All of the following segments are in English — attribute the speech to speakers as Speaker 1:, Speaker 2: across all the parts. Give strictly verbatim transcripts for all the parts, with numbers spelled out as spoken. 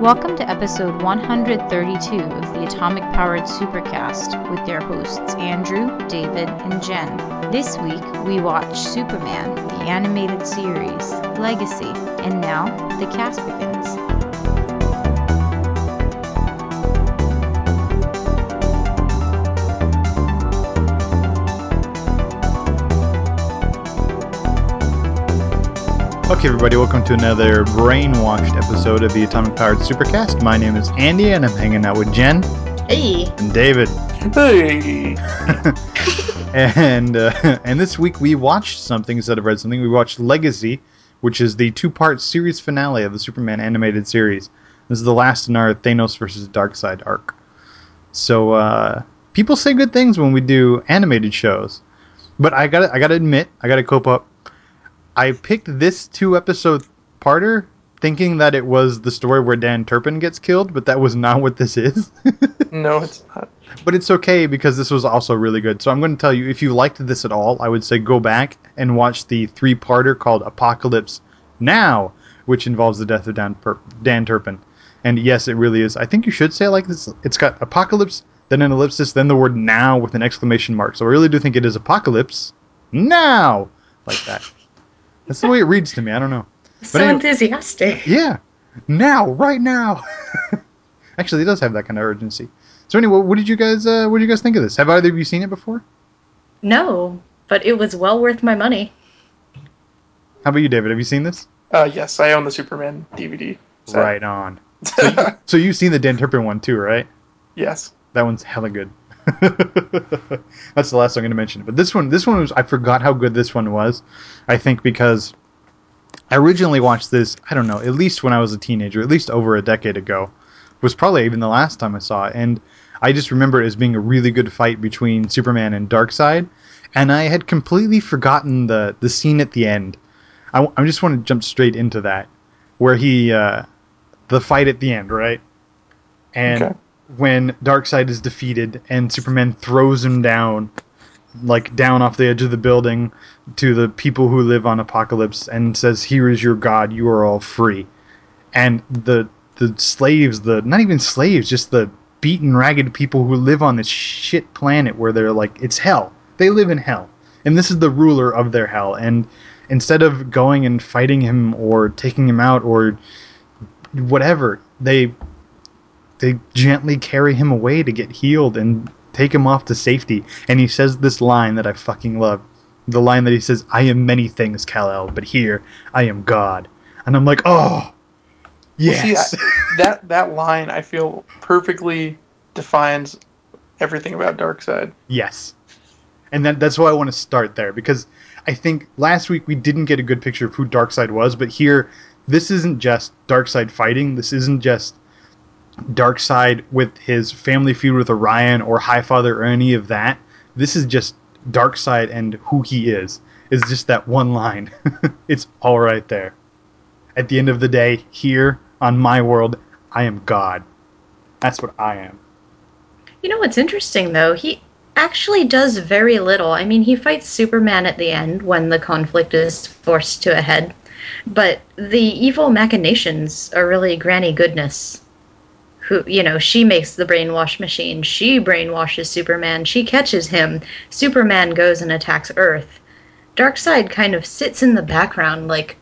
Speaker 1: Welcome to episode one hundred thirty-two of the Atomic Powered Supercast with their hosts Andrew, David, and Jen. This week we watch Superman, the animated series, Legacy, and now the cast begins.
Speaker 2: Okay, everybody, welcome to another brainwashed episode of the Atomic Powered Supercast. My name is Andy, and I'm hanging out with Jen.
Speaker 1: Hey.
Speaker 2: And David.
Speaker 3: Hey.
Speaker 2: and uh, and this week we watched something instead of read something. We watched Legacy, which is the two-part series finale of the Superman animated series. This is the last in our Thanos versus Darkseid arc. So uh, people say good things when we do animated shows, but I gotta I gotta admit, I gotta cope up. I picked this two-episode parter thinking that it was the story where Dan Turpin gets killed, but that was not what this is.
Speaker 3: No, it's not.
Speaker 2: But it's okay because this was also really good. So I'm going to tell you, if you liked this at all, I would say go back and watch the three-parter called Apocalypse Now, which involves the death of Dan, per- Dan Turpin. And yes, it really is. I think you should say it like this. It's got Apocalypse, then an ellipsis, then the word Now with an exclamation mark. So I really do think it is Apocalypse Now, like that. That's the way it reads to me. I don't know. But
Speaker 4: so
Speaker 2: anyway,
Speaker 4: enthusiastic.
Speaker 2: Yeah. Now. Right now. Actually, it does have that kind of urgency. So anyway, what did you guys uh, what did you guys think of this? Have either of you seen it before?
Speaker 4: No, but it was well worth my money.
Speaker 2: How about you, David? Have you seen this?
Speaker 3: Uh, yes, I own the Superman D V D set.
Speaker 2: Right on. So, you, so you've seen the Dan Turpin one too, right?
Speaker 3: Yes.
Speaker 2: That one's hella good. That's the last I'm going to mention. But this one, this one was, I forgot how good this one was. I think because I originally watched this, I don't know, at least when I was a teenager, at least over a decade ago. Was probably even the last time I saw it. And I just remember it as being a really good fight between Superman and Darkseid. And I had completely forgotten the, the scene at the end. I, I just want to jump straight into that. Where he, uh, the fight at the end, right? And
Speaker 3: okay.
Speaker 2: When Darkseid is defeated and Superman throws him down, like down off the edge of the building to the people who live on Apokolips and says, "Here is your God, you are all free." And the the slaves, the not even slaves, just the beaten, ragged people who live on this shit planet where they're like, it's hell. They live in hell. And this is the ruler of their hell. And instead of going and fighting him or taking him out or whatever, they... They gently carry him away to get healed and take him off to safety. And he says this line that I fucking love. The line that he says, "I am many things, Kal-El, but here I am God." And I'm like, oh, yes.
Speaker 3: Well, see, I, that, that line, I feel, perfectly defines everything about Darkseid.
Speaker 2: Yes. And that, that's why I want to start there. Because I think last week we didn't get a good picture of who Darkseid was. But here, this isn't just Darkseid fighting. This isn't just Darkseid with his family feud with Orion or Highfather or any of that. This is just Darkseid and who he is. It's just that one line. It's all right there. At the end of the day, here on my world, I am God. That's what I am.
Speaker 4: You know what's interesting, though? He actually does very little. I mean, he fights Superman at the end when the conflict is forced to a head. But the evil machinations are really Granny Goodness. Who, you know, she makes the brainwash machine. She brainwashes Superman. She catches him. Superman goes and attacks Earth. Darkseid kind of sits in the background like,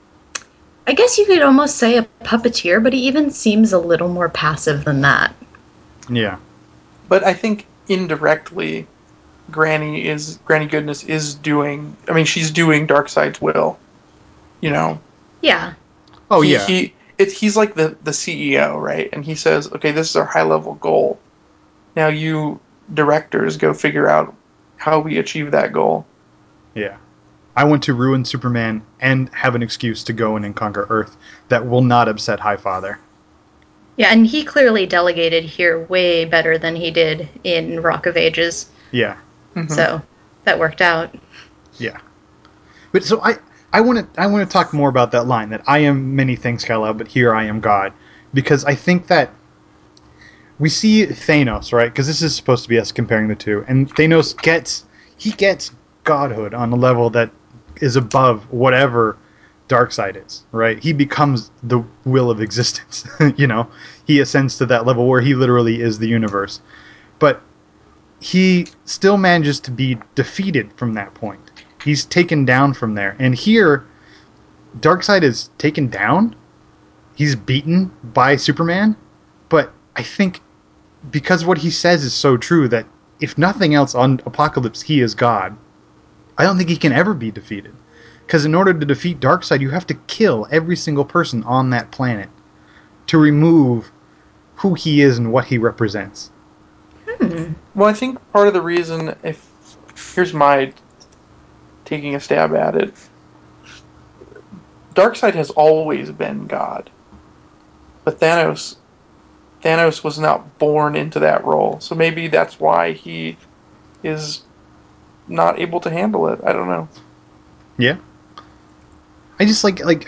Speaker 4: I guess you could almost say a puppeteer, but he even seems a little more passive than that.
Speaker 2: Yeah.
Speaker 3: But I think indirectly, Granny is Granny Goodness is doing, I mean, she's doing Darkseid's will. You know?
Speaker 4: Yeah.
Speaker 2: Oh,
Speaker 3: he,
Speaker 2: yeah.
Speaker 3: He, It's, he's like the, the C E O, right? And he says, okay, this is our high-level goal. Now you directors go figure out how we achieve that goal.
Speaker 2: Yeah. I want to ruin Superman and have an excuse to go in and conquer Earth that will not upset Highfather.
Speaker 4: Yeah, and he clearly delegated here way better than he did in Rock of Ages.
Speaker 2: Yeah.
Speaker 3: Mm-hmm.
Speaker 4: So that worked out.
Speaker 2: Yeah. But so I... I want to I want to talk more about that line, that I am many things, Kal-El, but here I am God. Because I think that we see Thanos, right? Because this is supposed to be us comparing the two. And Thanos gets, he gets godhood on a level that is above whatever Darkseid is, right? He becomes the will of existence. You know, he ascends to that level where he literally is the universe. But he still manages to be defeated from that point. He's taken down from there. And here, Darkseid is taken down. He's beaten by Superman. But I think because what he says is so true that if nothing else on Apokolips, he is God. I don't think he can ever be defeated. Because in order to defeat Darkseid, you have to kill every single person on that planet to remove who he is and what he represents.
Speaker 4: Hmm.
Speaker 3: Well, I think part of the reason, if here's my taking a stab at it, Darkseid has always been God, but Thanos, Thanos was not born into that role, so maybe that's why he is not able to handle it. I don't know.
Speaker 2: Yeah. I just like, like,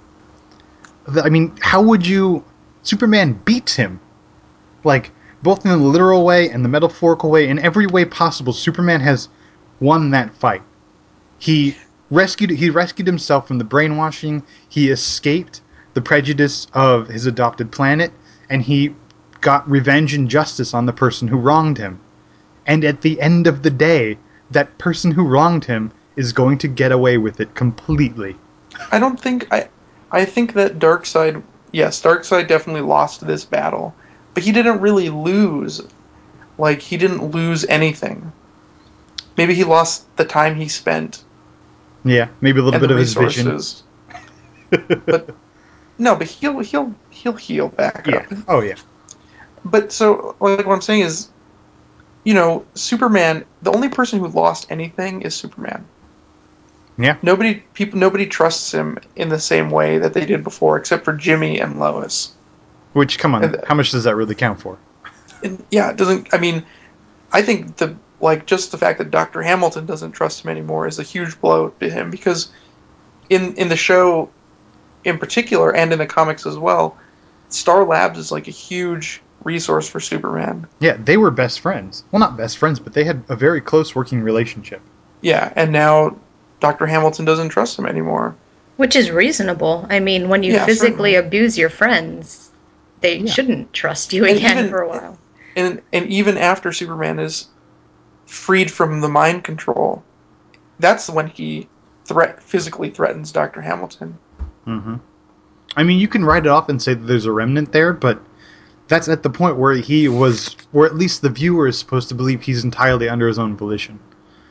Speaker 2: I mean, how would you, Superman beats him. Like, both in the literal way and the metaphorical way, in every way possible, Superman has won that fight. He rescued, he rescued himself from the brainwashing, he escaped the prejudice of his adopted planet, and he got revenge and justice on the person who wronged him. And at the end of the day, that person who wronged him is going to get away with it completely.
Speaker 3: I don't think I. I think that Darkseid, yes, Darkseid definitely lost this battle, but he didn't really lose. Like he didn't lose anything. Maybe he lost the time he spent.
Speaker 2: Yeah, maybe a little
Speaker 3: And
Speaker 2: bit
Speaker 3: the
Speaker 2: of his vision.
Speaker 3: resources. But no, but he'll he'll he'll heal back
Speaker 2: Yeah.
Speaker 3: up.
Speaker 2: Oh yeah.
Speaker 3: But so like what I'm saying is, you know, Superman. The only person who lost anything is Superman.
Speaker 2: Yeah.
Speaker 3: Nobody people nobody trusts him in the same way that they did before, except for Jimmy and Lois.
Speaker 2: Which, come on,
Speaker 3: And,
Speaker 2: how much does that really count for?
Speaker 3: and yeah, it doesn't. I mean, I think the like just the fact that Doctor Hamilton doesn't trust him anymore is a huge blow to him because in in the show in particular and in the comics as well, Star Labs is like a huge resource for Superman.
Speaker 2: Yeah, they were best friends. Well, not best friends, but they had a very close working relationship.
Speaker 3: Yeah, and now Doctor Hamilton doesn't trust him anymore.
Speaker 4: Which is reasonable. I mean, when you
Speaker 3: Yeah,
Speaker 4: physically
Speaker 3: certainly.
Speaker 4: abuse your friends, they
Speaker 2: Yeah.
Speaker 4: shouldn't trust you
Speaker 3: And
Speaker 4: again
Speaker 3: even-
Speaker 4: for a while.
Speaker 3: And and even after Superman is freed from the mind control, that's when he threat physically threatens Doctor Hamilton.
Speaker 2: Mm-hmm. I mean, you can write it off and say that there's a remnant there, but that's at the point where he was, or at least the viewer is supposed to believe he's entirely under his own volition.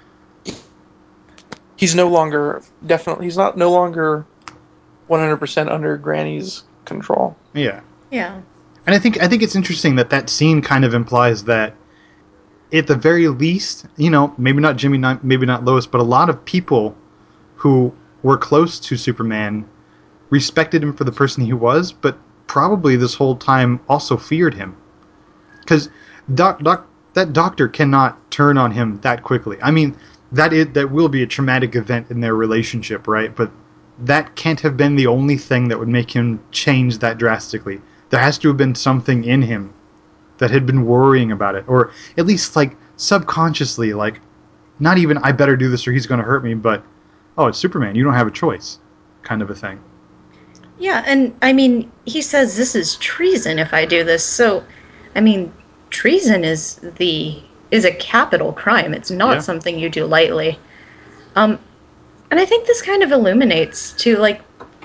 Speaker 3: He's no longer definitely he's not no longer one hundred percent under Granny's control.
Speaker 2: Yeah.
Speaker 4: Yeah.
Speaker 2: And I think I think it's interesting that that scene kind of implies that, at the very least, you know, maybe not Jimmy, not, maybe not Lois, but a lot of people who were close to Superman respected him for the person he was, but probably this whole time also feared him. Because doc, doc, that doctor cannot turn on him that quickly. I mean, that is, that will be a traumatic event in their relationship, right? But that can't have been the only thing that would make him change that drastically. There has to have been something in him that had been worrying about it, or at least like subconsciously, like not even I better do this or he's going to hurt me, but oh, it's Superman, you don't have a choice, kind of a thing.
Speaker 4: Yeah, and I mean, he says this is treason if I do this. So, I mean, treason is the is a capital crime. It's not
Speaker 2: Yeah.
Speaker 4: something you do lightly. Um, and I think this kind of illuminates to like.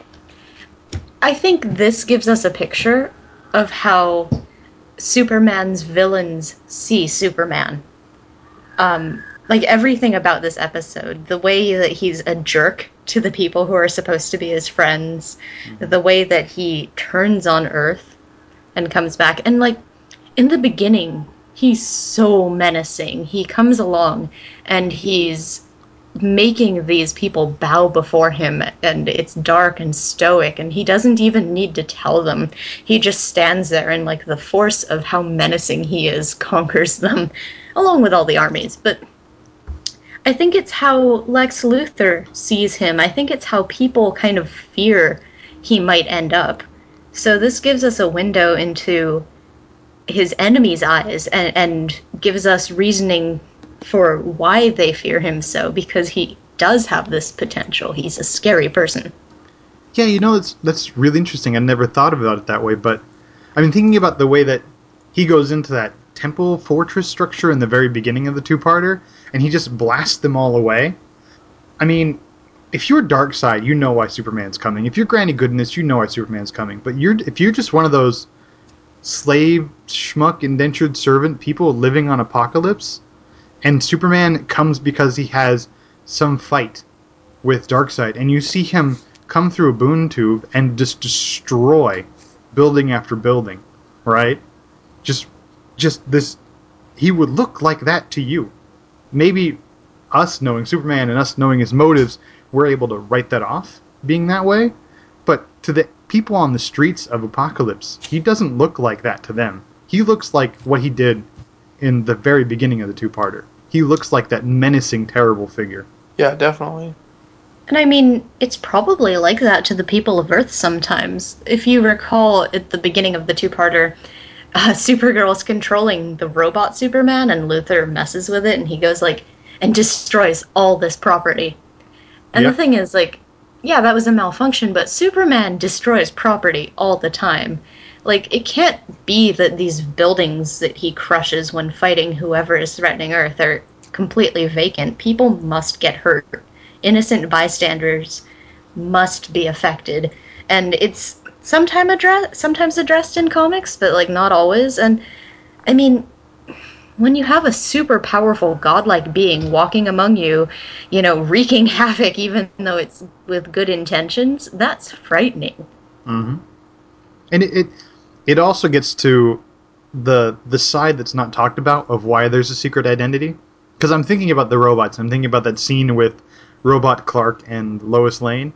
Speaker 4: I think this gives us a picture of how Superman's villains see Superman. Um, like everything about this episode, the way that he's a jerk to the people who are supposed to be his friends, mm-hmm. the way that he turns on Earth and comes back. And like in the beginning, he's so menacing. He comes along and he's making these people bow before him, and it's dark and stoic, and he doesn't even need to tell them. He just stands there, and like the force of how menacing he is conquers them, along with all the armies. But I think it's how Lex Luthor sees him. I think it's how people kind of fear he might end up. So this gives us a window into his enemies' eyes and, and gives us reasoning for why they fear him so, because he does have this potential. He's a scary person.
Speaker 2: Yeah, you know, that's that's really interesting. I never thought about it that way, but I mean, thinking about the way that he goes into that temple fortress structure in the very beginning of the two-parter, and he just blasts them all away. I mean, if you're Darkseid, you know why Superman's coming. If you're Granny Goodness, you know why Superman's coming. But you're if you're just one of those slave, schmuck, indentured servant people living on Apokolips, and Superman comes because he has some fight with Darkseid, and you see him come through a boom tube and just destroy building after building, right? Just, just this, he would look like that to you. Maybe us knowing Superman and us knowing his motives, we're able to write that off being that way, but to the people on the streets of Apokolips, he doesn't look like that to them. He looks like what he did in the very beginning of the two-parter. He looks like that menacing, terrible figure.
Speaker 3: Yeah, definitely.
Speaker 4: And I mean, it's probably like that to the people of Earth sometimes. If you recall, at the beginning of the two-parter, uh, Supergirl's controlling the robot Superman, and Luthor messes with it, and he goes, like, and destroys all this property. And
Speaker 2: Yep.
Speaker 4: the thing is, like, yeah, that was a malfunction, but Superman destroys property all the time. Like, it can't be that these buildings that he crushes when fighting whoever is threatening Earth are completely vacant. People must get hurt. Innocent bystanders must be affected. And it's sometime address- sometimes addressed in comics, but, like, not always. And, I mean, when you have a super powerful godlike being walking among you, you know, wreaking havoc even though it's with good intentions, that's frightening.
Speaker 2: Mm-hmm. And it, it it also gets to the the side that's not talked about of why there's a secret identity. Because I'm thinking about the robots. I'm thinking about that scene with Robot Clark and Lois Lane.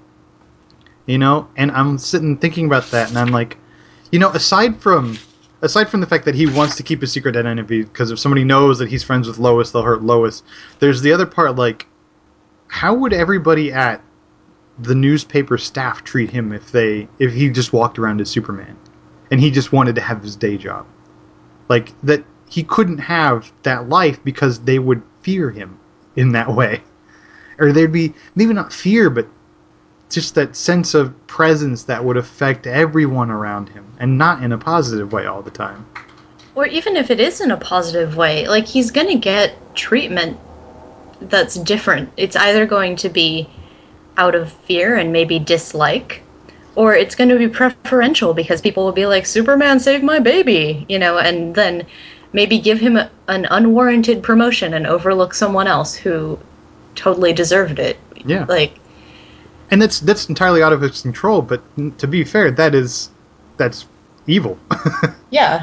Speaker 2: You know, and I'm sitting thinking about that, and I'm like, you know, aside from aside from the fact that he wants to keep a secret identity because if somebody knows that he's friends with Lois, they'll hurt Lois. There's the other part, like, how would everybody at the newspaper staff treat him if they if he just walked around as Superman and he just wanted to have his day job? Like, that he couldn't have that life because they would fear him in that way. Or there'd be, maybe not fear, but just that sense of presence that would affect everyone around him, and not in a positive way all the time.
Speaker 4: Or even if it is in a positive way, like, he's going to get treatment that's different. It's either going to be out of fear and maybe dislike, or it's going to be preferential because people will be like, Superman saved my baby, you know, and then maybe give him a, an unwarranted promotion and overlook someone else who totally deserved it.
Speaker 2: Yeah.
Speaker 4: Like,
Speaker 2: and that's that's entirely out of his control, but to be fair, that is that's evil.
Speaker 4: yeah.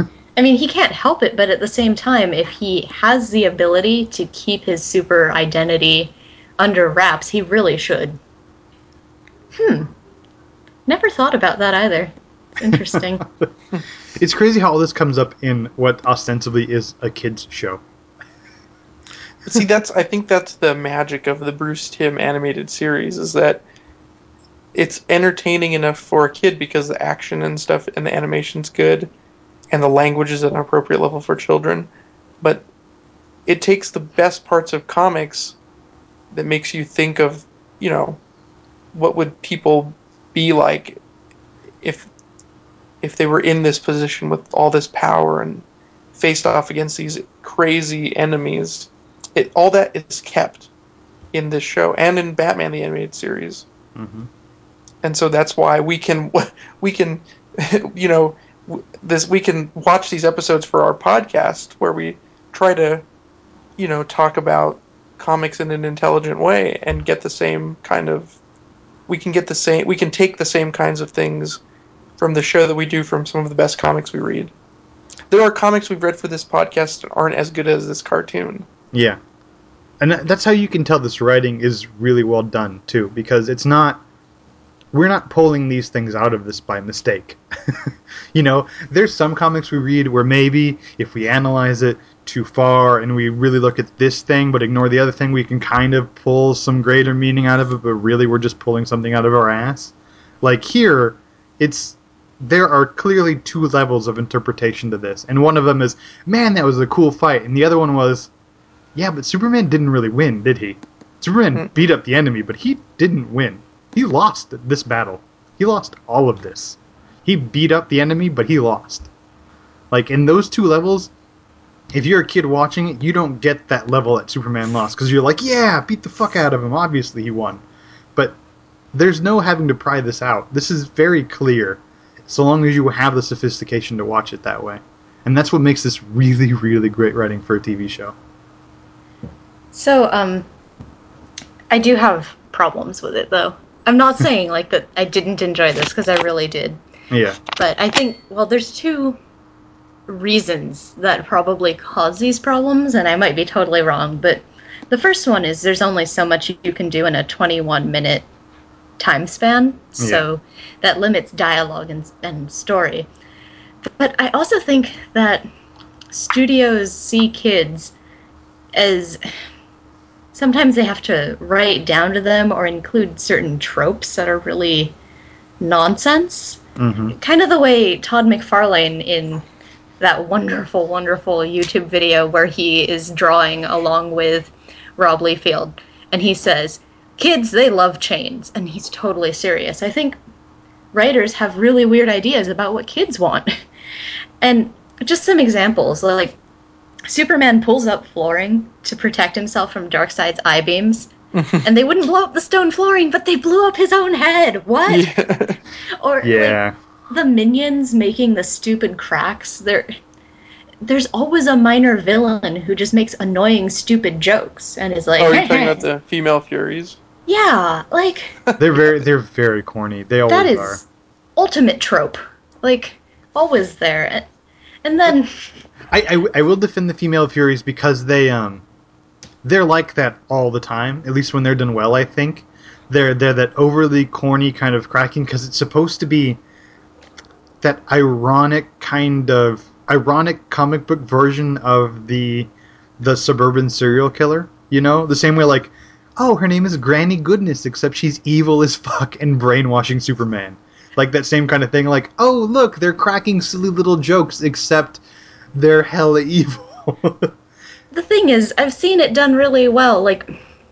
Speaker 4: I mean, he can't help it, but at the same time, if he has the ability to keep his super identity under wraps, he really should. Hmm. Never thought about that either. Interesting.
Speaker 2: It's crazy how all this comes up in what ostensibly is a kid's show.
Speaker 3: See, that's I think that's the magic of the Bruce Timm animated series, is that it's entertaining enough for a kid because the action and stuff and the animation's good and the language is at an appropriate level for children. But it takes the best parts of comics that makes you think of, you know, what would people be like if if they were in this position with all this power and faced off against these crazy enemies. It all that is kept in this show and in Batman the Animated Series.
Speaker 2: Mm-hmm.
Speaker 3: And so that's why we can we can you know this we can watch these episodes for our podcast where we try to, you know, talk about comics in an intelligent way and get the same kind of we can get the same we can take the same kinds of things from the show that we do from some of the best comics we read. There are comics we've read for this podcast that aren't as good as this cartoon.
Speaker 2: Yeah. And that's how you can tell this writing is really well done, too, because it's not... We're not pulling these things out of this by mistake. You know, there's some comics we read where maybe if we analyze it too far and we really look at this thing but ignore the other thing, we can kind of pull some greater meaning out of it, but really we're just pulling something out of our ass. Like here, it's... There are clearly two levels of interpretation to this, and one of them is, man, that was a cool fight, and the other one was, yeah, but Superman didn't really win, did he? Superman
Speaker 3: Mm.
Speaker 2: beat up the enemy, but he didn't win. he lost this battle. He lost all of this. He beat up the enemy, but he lost. Like, in those two levels, if you're a kid watching it, you don't get that level that Superman lost. Because you're like, yeah, beat the fuck out of him. Obviously he won. But there's no having to pry this out. This is very clear, so long as you have the sophistication to watch it that way. And that's what makes this really, really great writing for a T V show.
Speaker 4: So, um, I do have problems with it, though. I'm not saying, like, that I didn't enjoy this, because I really did.
Speaker 2: Yeah.
Speaker 4: But I think, well, there's two reasons that probably cause these problems, and I might be totally wrong, but the first one is there's only so much you can do in a twenty-one minute time span, so yeah. that limits dialogue and, and story. But I also think that studios see kids as sometimes they have to write down to them or include certain tropes that are really nonsense.
Speaker 2: Mm-hmm.
Speaker 4: Kind of the way Todd McFarlane in that wonderful, wonderful YouTube video where he is drawing along with Rob Liefeld, and he says, kids, they love chains, and he's totally serious. I think writers have really weird ideas about what kids want. And just some examples, like Superman pulls up flooring to protect himself from Darkseid's eye beams, and they wouldn't blow up the stone flooring, but they blew up his own head. What?
Speaker 3: Yeah.
Speaker 4: Or
Speaker 2: yeah.
Speaker 4: like the minions making the stupid cracks. There, there's always a minor villain who just makes annoying, stupid jokes and is like,
Speaker 3: "Oh, are you talking about the female Furies?"
Speaker 4: Yeah, like
Speaker 2: they're very they're very corny. They always
Speaker 4: that is
Speaker 2: are.
Speaker 4: Ultimate trope, like always there. And then
Speaker 2: I, I, I will defend the female Furies because they um they're like that all the time. At least when they're done well, I think they're they're that overly corny kind of cracking because it's supposed to be that ironic kind of ironic comic book version of the the suburban serial killer. You know, the same way like, oh, her name is Granny Goodness, except she's evil as fuck and brainwashing Superman. Like that same kind of thing. Like, oh look, they're cracking silly little jokes, except they're hella evil.
Speaker 4: The thing is, I've seen it done really well. Like,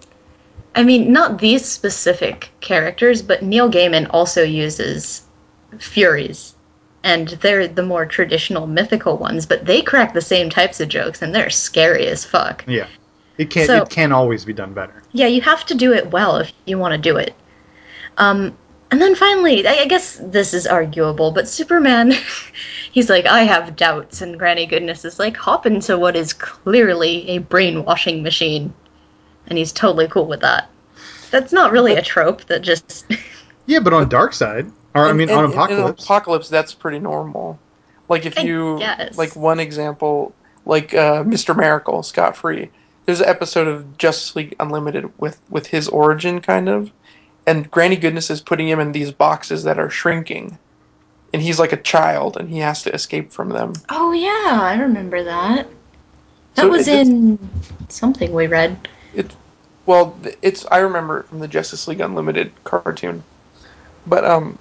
Speaker 4: I mean, not these specific characters, but Neil Gaiman also uses Furies. And they're the more traditional mythical ones, but they crack the same types of jokes, and they're scary as fuck.
Speaker 2: Yeah. It can
Speaker 4: So,
Speaker 2: it can always be done better.
Speaker 4: Yeah, you have to do it well if you want to do it. Um, and then finally, I, I guess this is arguable, but Superman, he's like, I have doubts, and Granny Goodness is like, hop into what is clearly a brainwashing machine. And he's totally cool with that. That's not really a trope, that just...
Speaker 2: Yeah, but on Darkseid, or I
Speaker 3: And-
Speaker 2: mean
Speaker 3: and-
Speaker 2: on
Speaker 3: and
Speaker 2: Apocalypse.
Speaker 3: In Apocalypse, that's pretty normal. Like if
Speaker 4: I
Speaker 3: you,
Speaker 4: guess.
Speaker 3: like one example, like uh, Mister Miracle, Scott Free. There's an episode of Justice League Unlimited with with his origin, kind of, and Granny Goodness is putting him in these boxes that are shrinking, and he's like a child, and he has to escape from them.
Speaker 4: Oh, yeah, I remember that. That
Speaker 3: So
Speaker 4: was
Speaker 3: it-
Speaker 4: in something we read.
Speaker 3: It, well, it's I remember it from the Justice League Unlimited cartoon, but um,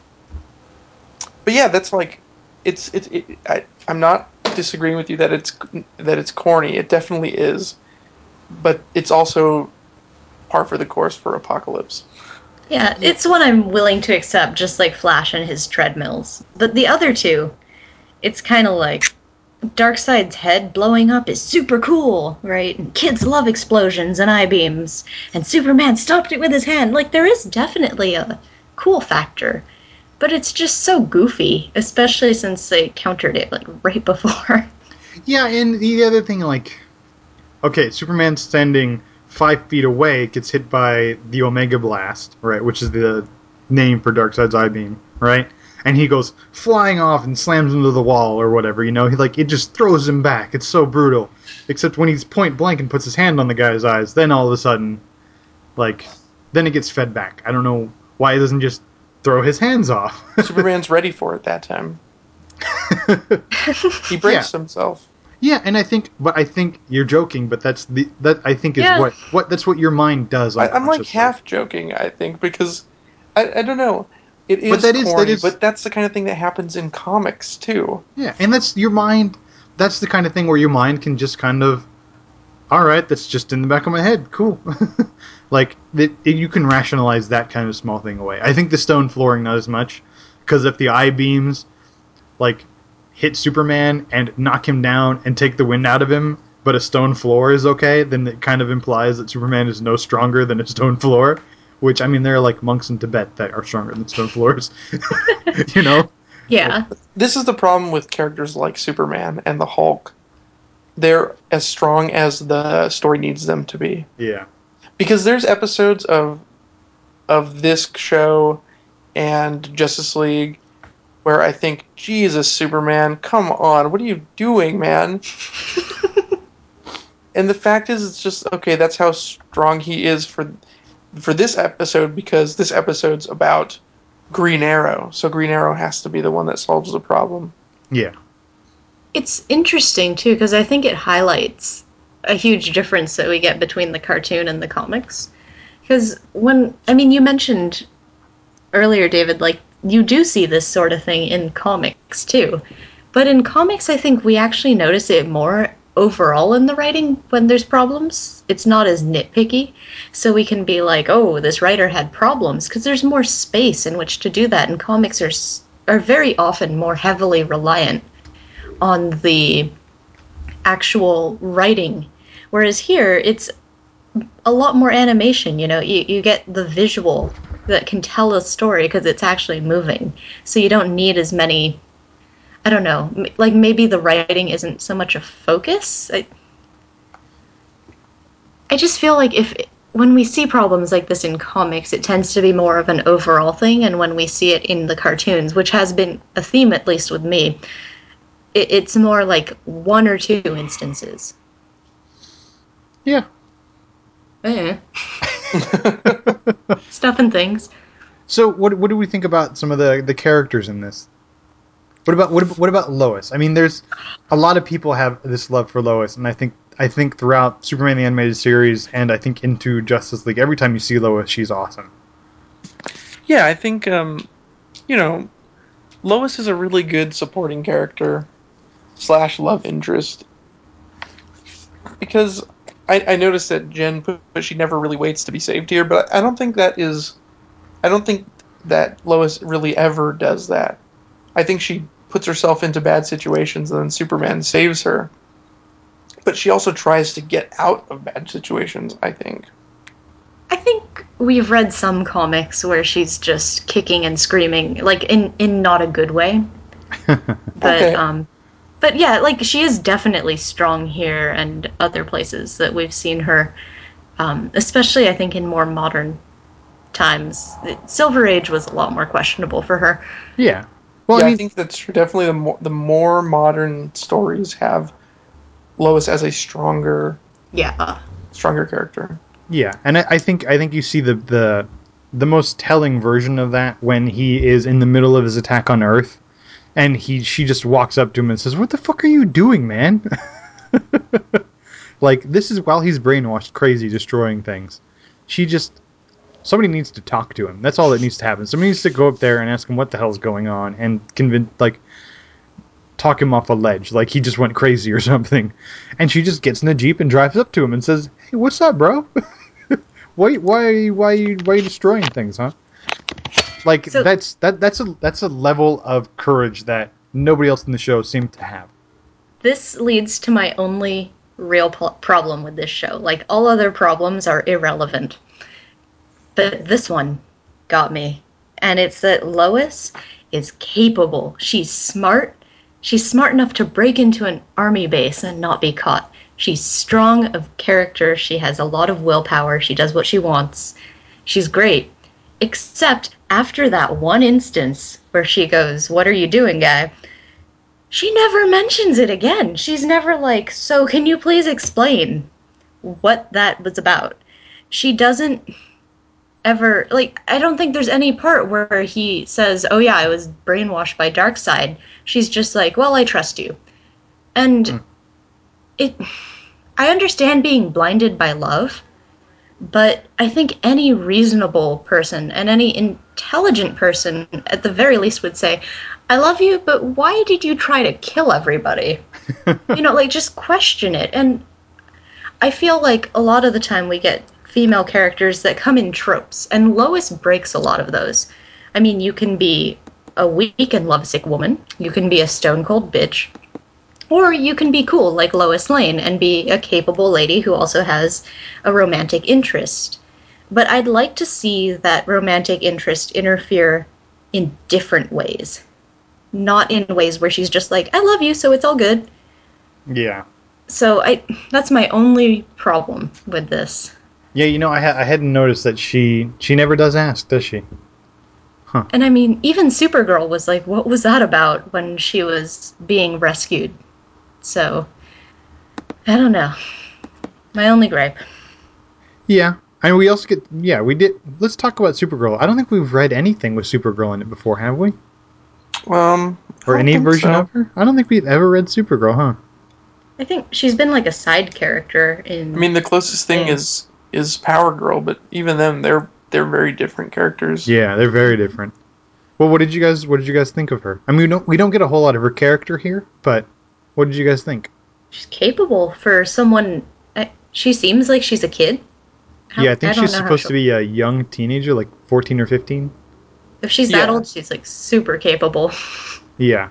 Speaker 3: but yeah, that's like, it's it's it, I I'm not disagreeing with you that it's that it's corny. It definitely is, but it's also par for the course for Apocalypse.
Speaker 4: Yeah, it's one I'm willing to accept, just like Flash and his treadmills. But the other two, it's kind of like Darkseid's head blowing up is super cool, right? And kids love explosions and eye beams, and Superman stopped it with his hand. Like, there is definitely a cool factor, but it's just so goofy, especially since they countered it like right before.
Speaker 2: Yeah, and the other thing, like, okay, Superman standing five feet away gets hit by the Omega Blast, right, which is the name for Darkseid's eye beam, right? And he goes flying off and slams into the wall or whatever, you know? He like it just throws him back. It's so brutal. Except when he's point blank and puts his hand on the guy's eyes, then all of a sudden, like, then it gets fed back. I don't know why he doesn't just throw his hands off.
Speaker 3: Superman's ready for it that time. He breaks
Speaker 2: Yeah.
Speaker 3: himself.
Speaker 2: Yeah, and I think, but I think you're joking, but that's the that I think is
Speaker 4: Yeah.
Speaker 2: what what that's what your mind does.
Speaker 3: I, I'm like
Speaker 2: unconsciously.
Speaker 3: half joking, I think, because I, I don't know. It is
Speaker 2: But that is- that
Speaker 3: corny,
Speaker 2: is-
Speaker 3: but that's the kind of thing that happens in comics too.
Speaker 2: Yeah, and that's your mind. That's the kind of thing where your mind can just kind of all right, that's just in the back of my head. Cool. Like, it, it, you can rationalize that kind of small thing away. I think the stone flooring, not as much, because if the eye beams, like, hit Superman and knock him down and take the wind out of him, but a stone floor is okay, then it kind of implies that Superman is no stronger than a stone floor. Which, I mean, there are, like, monks in Tibet that are stronger than stone floors. You know?
Speaker 4: Yeah.
Speaker 3: This is the problem with characters like Superman and the Hulk. They're as strong as the story needs them to be.
Speaker 2: Yeah.
Speaker 3: Because there's episodes of of this show and Justice League where I think, Jesus, Superman, come on, what are you doing, man? And the fact is, it's just, okay, that's how strong he is for for this episode, because this episode's about Green Arrow. So Green Arrow has to be the one that solves the problem.
Speaker 2: Yeah.
Speaker 4: It's interesting, too, because I think it highlights a huge difference that we get between the cartoon and the comics. Because when, I mean, you mentioned earlier, David, like, you do see this sort of thing in comics, too. But in comics, I think we actually notice it more overall in the writing when there's problems. It's not as nitpicky. So we can be like, oh, this writer had problems, because there's more space in which to do that. And comics are, are very often more heavily reliant on the actual writing. Whereas here, it's a lot more animation, you know, you, you get the visual that can tell a story because it's actually moving. So you don't need as many, I don't know, like maybe the writing isn't so much a focus. I, I just feel like if, when we see problems like this in comics, it tends to be more of an overall thing, and when we see it in the cartoons, which has been a theme at least with me, it, it's more like one or two instances.
Speaker 2: Yeah.
Speaker 4: Eh. Stuff and things.
Speaker 2: So, what what do we think about some of the, the characters in this? What about what about, what about Lois? I mean, there's a lot of people have this love for Lois, and I think I think throughout Superman the Animated Series, and I think into Justice League, every time you see Lois, she's awesome.
Speaker 3: Yeah, I think um, you know, Lois is a really good supporting character slash love interest, because I, I noticed that Jen put she never really waits to be saved here, but I don't think that is. I don't think that Lois really ever does that. I think she puts herself into bad situations and then Superman saves her. But she also tries to get out of bad situations, I think.
Speaker 4: I think we've read some comics where she's just kicking and screaming, like in, in not a good way. But
Speaker 3: Okay.
Speaker 4: um but yeah, like she is definitely strong here and other places that we've seen her. Um, especially I think in more modern times. Silver Age was a lot more questionable for her.
Speaker 2: Yeah. Well,
Speaker 3: yeah,
Speaker 2: I
Speaker 3: I,
Speaker 2: mean,
Speaker 3: think that's true. Definitely the more, the more modern stories have Lois as a stronger
Speaker 4: Yeah.
Speaker 3: stronger character.
Speaker 2: yeah, and I, I think I think you see the, the the most telling version of that when he is in the middle of his attack on Earth, and he she just walks up to him and says, "What the fuck are you doing, man?" Like, this is while he's brainwashed, crazy, destroying things. She just somebody needs to talk to him. That's all that needs to happen. Somebody needs to go up there and ask him what the hell's going on and convince, like, talk him off a ledge, like he just went crazy or something. And she just gets in the Jeep and drives up to him and says, "Hey, what's up, bro? why, why, are you, why, are you, why are you destroying things, huh?" Like,
Speaker 4: So-
Speaker 2: that's that that's a that's a level of courage that nobody else in the show seemed to have.
Speaker 4: This leads to my only real po- problem with this show. Like, all other problems are irrelevant. But this one got me. And it's that Lois is capable. She's smart. She's smart enough to break into an army base and not be caught. She's strong of character. She has a lot of willpower. She does what she wants. She's great. Except after that one instance where she goes, "What are you doing, guy?" She never mentions it again. She's never like, "So can you please explain what that was about?" She doesn't ever, like, I don't think there's any part where he says, "Oh yeah, I was brainwashed by Darkseid." She's just like, "Well, I trust you." And
Speaker 2: Mm.
Speaker 4: it I understand being blinded by love, but I think any reasonable person and any intelligent person at the very least would say, "I love you, but why did you try to kill everybody?" You know, like, just question it. And I feel like a lot of the time we get female characters that come in tropes, and Lois breaks a lot of those. I mean, you can be a weak and lovesick woman, you can be a stone cold bitch, or you can be cool like Lois Lane and be a capable lady who also has a romantic interest. But I'd like to see that romantic interest interfere in different ways. Not in ways where she's just like, I love you, so it's all good.
Speaker 2: Yeah.
Speaker 4: So I that's my only problem with this.
Speaker 2: Yeah, you know, I, ha- I hadn't noticed that she she never does ask, does she? Huh.
Speaker 4: And I mean, even Supergirl was like, what was that about when she was being rescued? So, I don't know. My only gripe.
Speaker 2: Yeah. I mean, we also get... Yeah, we did... Let's talk about Supergirl. I don't think we've read anything with Supergirl in it before, have we?
Speaker 3: Um,
Speaker 2: Or
Speaker 3: I don't
Speaker 2: any
Speaker 3: think
Speaker 2: version
Speaker 3: so.
Speaker 2: of her? I don't think we've ever read Supergirl, huh?
Speaker 4: I think she's been like a side character in.
Speaker 3: I mean, the closest thing
Speaker 4: Yeah.
Speaker 3: is is Power Girl, but even them, they're they're very different characters.
Speaker 2: Yeah, they're very different. Well, what did you guys what did you guys think of her? I mean, we don't we don't get a whole lot of her character here, but what did you guys think?
Speaker 4: She's capable for someone. I, she seems like she's a kid. How,
Speaker 2: Yeah, I think
Speaker 4: don't
Speaker 2: she's
Speaker 4: know how
Speaker 2: supposed
Speaker 4: she'll-
Speaker 2: to be a young teenager, like fourteen or fifteen.
Speaker 4: If she's that
Speaker 3: Yeah.
Speaker 4: old, she's like super capable.
Speaker 2: Yeah.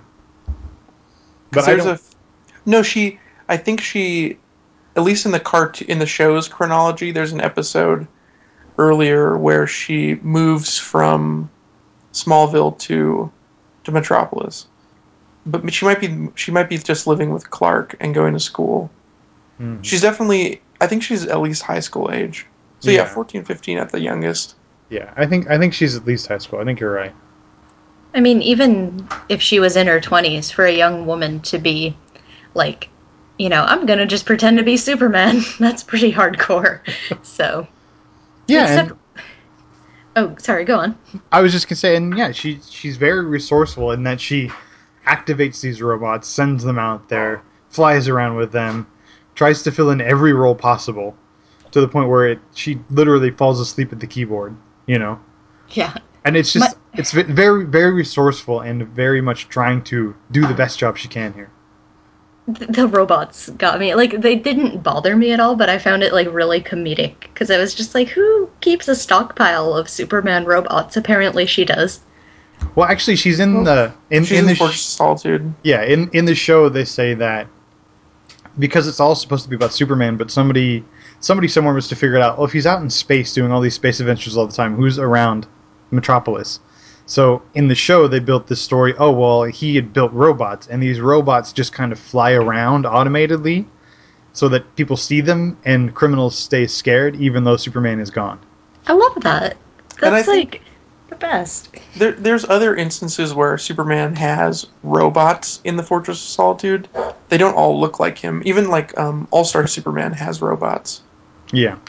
Speaker 2: But
Speaker 3: Because
Speaker 2: I
Speaker 3: there's
Speaker 2: don't...
Speaker 3: a no, she. I think she, at least in the cart in the show's chronology, there's an episode earlier where she moves from Smallville to to Metropolis. But she might be she might be just living with Clark and going to school.
Speaker 2: Mhm.
Speaker 3: She's definitely, I think she's at least high school age. So yeah,
Speaker 2: Yeah.
Speaker 3: fourteen, fifteen at the youngest.
Speaker 2: Yeah, I think I think she's at least high school. I think you're right.
Speaker 4: I mean, even if she was in her twenties, for a young woman to be like, you know, I'm gonna just pretend to be Superman, that's pretty hardcore. So,
Speaker 2: Yeah,
Speaker 4: except.
Speaker 2: and
Speaker 4: Oh, sorry, go on.
Speaker 2: I was just gonna say, and yeah, she she's very resourceful in that she activates these robots, sends them out there, flies around with them, tries to fill in every role possible, to the point where it she literally falls asleep at the keyboard. You know,
Speaker 4: Yeah.
Speaker 2: and it's just
Speaker 4: My-
Speaker 2: it's ve- very very resourceful and very much trying to do the best job she can here.
Speaker 4: The robots got me. Like, they didn't bother me at all, but I found it, like, really comedic. Because I was just like, who keeps a stockpile of Superman robots? Apparently she does.
Speaker 2: Well, actually, she's in
Speaker 3: Well,
Speaker 2: the in
Speaker 3: She's
Speaker 2: in
Speaker 3: in
Speaker 2: the
Speaker 3: Fortress
Speaker 2: sh-
Speaker 3: of Solitude.
Speaker 2: yeah in in the show they say that because it's all supposed to be about Superman, but somebody somebody somewhere must have figured out, well, if he's out in space doing all these space adventures all the time, who's around Metropolis? So in the show, they built this story. Oh well, he had built robots, and these robots just kind of fly around automatedly, so that people see them and criminals stay scared, even though Superman is gone.
Speaker 4: I love that.
Speaker 3: And I
Speaker 4: That's,
Speaker 3: think-
Speaker 4: like, the best.
Speaker 3: There, there's other instances where Superman has robots in the Fortress of Solitude. They don't all look like him. Even like um, All Star Superman has robots.
Speaker 2: Yeah,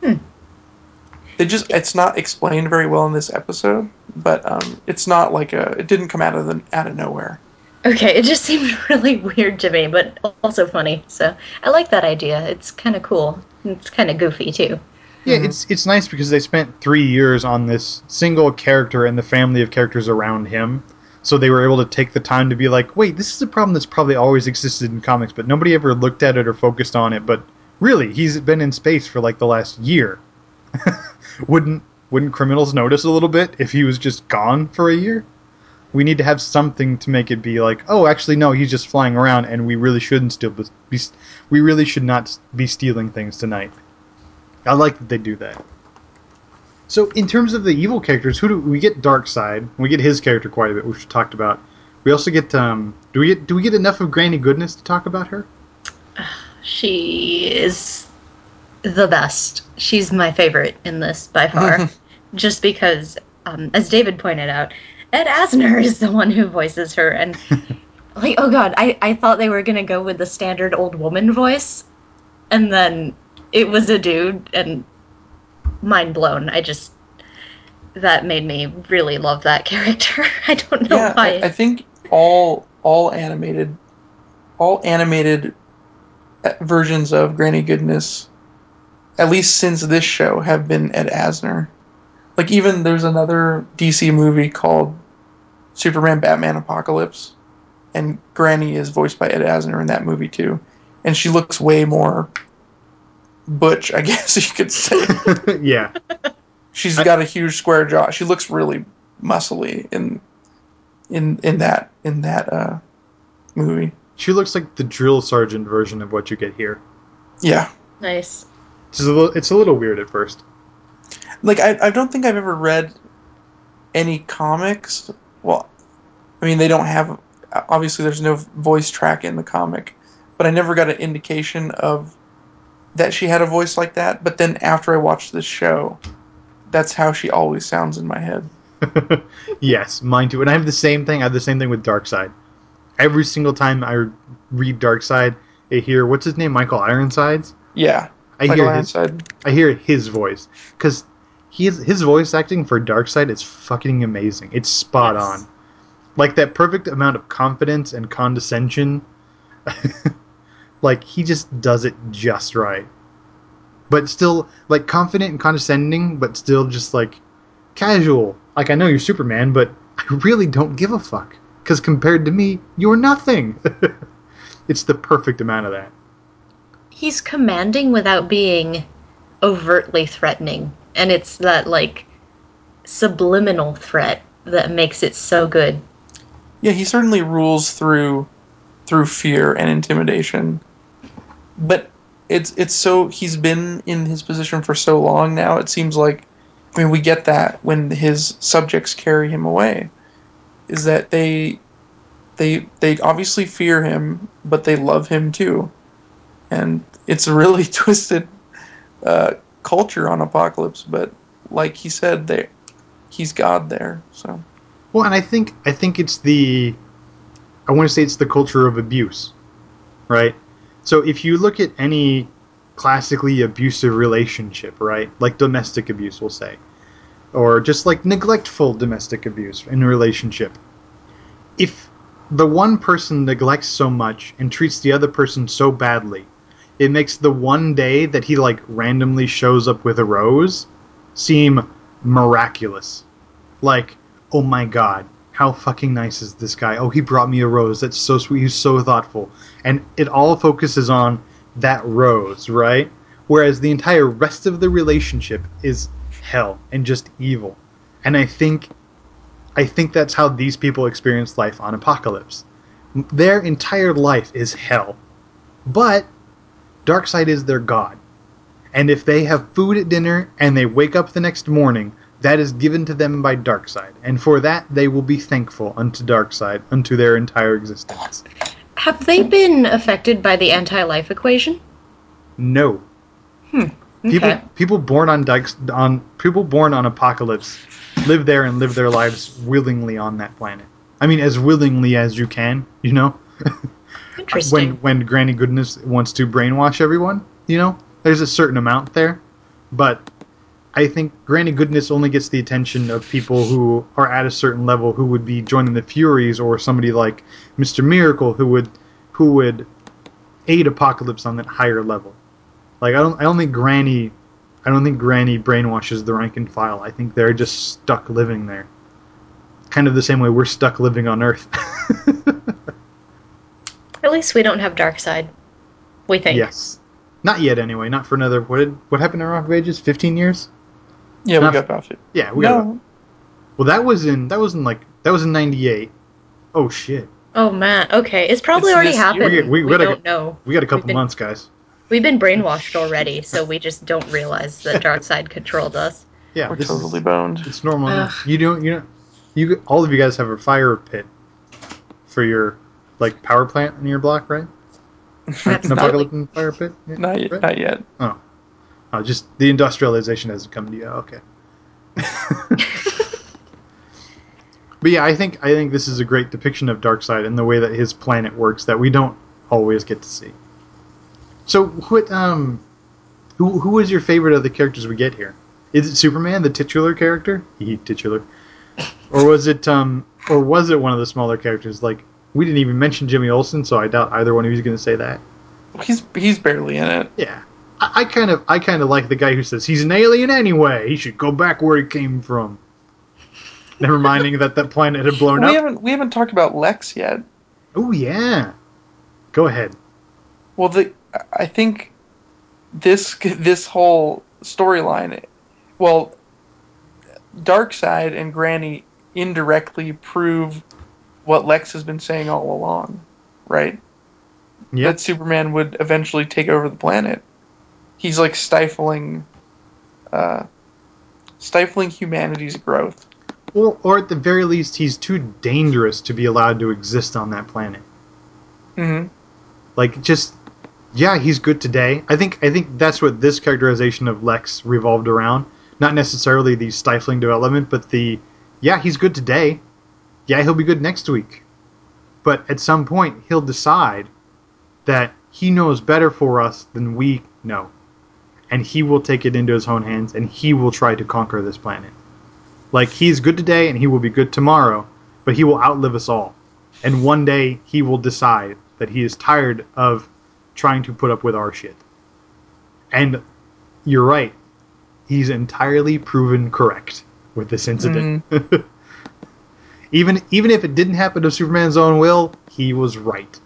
Speaker 3: They just it's not explained very well in this episode, but um, it's not like a it didn't come out of the out of nowhere.
Speaker 4: Okay, it just seemed really weird to me, but also funny. So, I like that idea. It's kind of cool. It's kind of goofy, too.
Speaker 2: yeah.
Speaker 3: Mhm.
Speaker 2: It's it's nice because they spent three years on this single character and the family of characters around him. So they were able to take the time to be like, wait, this is a problem that's probably always existed in comics, but nobody ever looked at it or focused on it. But really, he's been in space for like the last year. wouldn't wouldn't criminals notice a little bit if he was just gone for a year? We need to have something to make it be like, oh, actually, no, he's just flying around, and we really shouldn't still be, we really should not be stealing things tonight. I like that they do that. So, in terms of the evil characters, who do we get? Darkseid. We get his character quite a bit, which we talked about. We also get um, do we get do we get enough of Granny Goodness to talk about her?
Speaker 4: She is the best. She's my favorite in this by far. Just because, um, as David pointed out, Ed Asner is the one who voices her. And, like, oh god, I, I thought they were going to go with the standard old woman voice. And then it was a dude, and mind blown. I just. That made me really love that character. I don't know
Speaker 3: Yeah,
Speaker 4: why.
Speaker 3: I, I think all all animated all animated uh, versions of Granny Goodness, at least since this show, have been Ed Asner. Like even there's another D C movie called Superman Batman Apocalypse, and Granny is voiced by Ed Asner in that movie too, and she looks way more butch, I guess you could say.
Speaker 2: Yeah.
Speaker 3: She's
Speaker 2: I-
Speaker 3: got a huge square jaw. She looks really muscly in in in that in that uh, movie.
Speaker 2: She looks like the drill sergeant version of what you get here.
Speaker 3: Yeah.
Speaker 4: Nice.
Speaker 2: It's a little, it's a little weird at first.
Speaker 3: Like, I, I don't think I've ever read any comics. Well, I mean, they don't have... Obviously, there's no voice track in the comic. But I never got an indication of that she had a voice like that. But then after I watched this show, that's how she always sounds in my head.
Speaker 2: Yes, mine too. And I have the same thing. I have the same thing with Darkseid. Every single time I read Darkseid, I hear, what's his name? Michael Ironsides?
Speaker 3: Yeah.
Speaker 2: I
Speaker 3: Michael
Speaker 2: hear his,
Speaker 3: Ironside.
Speaker 2: I hear his voice. Because his voice acting for Darkseid is fucking amazing. It's spot
Speaker 4: Yes.
Speaker 2: on. Like that perfect amount of confidence and condescension. Like, he just does it just right. But still, like, confident and condescending, but still just, like, casual. Like, I know you're Superman, but I really don't give a fuck. Because compared to me, you're nothing. It's the perfect amount of that.
Speaker 4: He's commanding without being overtly threatening. And it's that, like, subliminal threat that makes it so good.
Speaker 3: Yeah, he certainly rules through through fear and intimidation. But it's it's so he's been in his position for so long now. It seems like, I mean, we get that when his subjects carry him away, is that they they they obviously fear him, but they love him too, and it's a really twisted uh, culture on Apocalypse. But like he said, they he's God there. So
Speaker 2: Well, and I think I think it's the I want to say it's the culture of abuse, right? So if you look at any classically abusive relationship, right, like domestic abuse, we'll say, or just like neglectful domestic abuse in a relationship, if the one person neglects so much and treats the other person so badly, it makes the one day that he like randomly shows up with a rose seem miraculous. Like, oh my god, how fucking nice is this guy? Oh, he brought me a rose. That's so sweet. He's so thoughtful. And it all focuses on that rose, right? Whereas the entire rest of the relationship is hell and just evil. And I think I think that's how these people experience life on Apocalypse. Their entire life is hell. But Darkseid is their god. And if they have food at dinner and they wake up the next morning, that is given to them by Darkseid. And for that they will be thankful unto Darkseid, unto their entire existence.
Speaker 4: Have they been affected by the anti-life equation?
Speaker 2: No.
Speaker 4: Okay.
Speaker 2: People people born on Dykes on people born on Apocalypse live there and live their lives willingly on that planet. I mean, as willingly as you can, you know?
Speaker 4: Interesting.
Speaker 2: when when Granny Goodness wants to brainwash everyone, you know? There's a certain amount there. But I think Granny Goodness only gets the attention of people who are at a certain level who would be joining the Furies, or somebody like Mister Miracle who would who would aid Apocalypse on that higher level. Like, I don't I don't think Granny I don't think Granny brainwashes the rank and file. I think they're just stuck living there. Kind of the same way we're stuck living on Earth.
Speaker 4: At least we don't have Darkseid. We think.
Speaker 2: Yes. Not yet, anyway. Not for another... What did, what happened in Rock of Ages? fifteen years?
Speaker 3: yeah, we
Speaker 2: Not-
Speaker 3: got about it.
Speaker 2: Yeah, we got...
Speaker 3: No,
Speaker 2: about- Well, that was in... That was in, like... That was in ninety-eight. Oh, shit.
Speaker 4: Oh man. Okay, it's probably
Speaker 3: It's
Speaker 4: already
Speaker 3: this year.
Speaker 4: happened.
Speaker 2: We-
Speaker 4: We,
Speaker 2: we gotta-
Speaker 4: don't know.
Speaker 2: We got a couple
Speaker 4: We've been-
Speaker 2: months, guys.
Speaker 4: We've been brainwashed already, so we just don't realize that Darkseid controlled us.
Speaker 2: Yeah,
Speaker 3: we're
Speaker 2: this
Speaker 3: totally
Speaker 2: is...
Speaker 3: boned.
Speaker 2: It's normal.
Speaker 4: Ugh.
Speaker 2: You don't... You know... You, all of you guys have a fire pit for your, like, power plant in your block, right?
Speaker 4: That's
Speaker 2: An
Speaker 4: not
Speaker 2: apocalyptic fire pit? Yeah,
Speaker 3: Not yet.
Speaker 2: right?
Speaker 3: Not yet.
Speaker 2: Oh. Oh, just the industrialization hasn't come to you. Oh, okay. But yeah, I think I think this is a great depiction of Darkseid and the way that his planet works that we don't always get to see. So, what um, who who is your favorite of the characters we get here? Is it Superman, the titular character? He titular, or was it um, or was it one of the smaller characters? Like, we didn't even mention Jimmy Olsen, so I doubt either one of you is going to say that.
Speaker 3: He's he's barely in it.
Speaker 2: Yeah, I, I kind of I kind of like the guy who says he's an alien anyway. He should go back where he came from. Never minding that that planet had blown
Speaker 3: we
Speaker 2: up.
Speaker 3: haven't we haven't talked about Lex yet.
Speaker 2: Oh yeah, go ahead.
Speaker 3: Well, the I think this this whole storyline, well, Darkseid and Granny indirectly prove what Lex has been saying all along, right?
Speaker 2: Yep.
Speaker 3: That Superman would eventually take over the planet. He's like stifling, uh, stifling humanity's growth.
Speaker 2: Or, or at the very least, he's too dangerous to be allowed to exist on that planet.
Speaker 3: Mm-hmm.
Speaker 2: Like, just, yeah, he's good today. I think I think that's what this characterization of Lex revolved around. Not necessarily the stifling development, but the, yeah, he's good today. Yeah, he'll be good next week. But at some point, he'll decide that he knows better for us than we know. And he will take it into his own hands, and he will try to conquer this planet. Like, he's good today, and he will be good tomorrow, but he will outlive us all. And one day, he will decide that he is tired of trying to put up with our shit. And you're right. He's entirely proven correct with this incident. Mm. even even if it didn't happen of Superman's own will, he was right.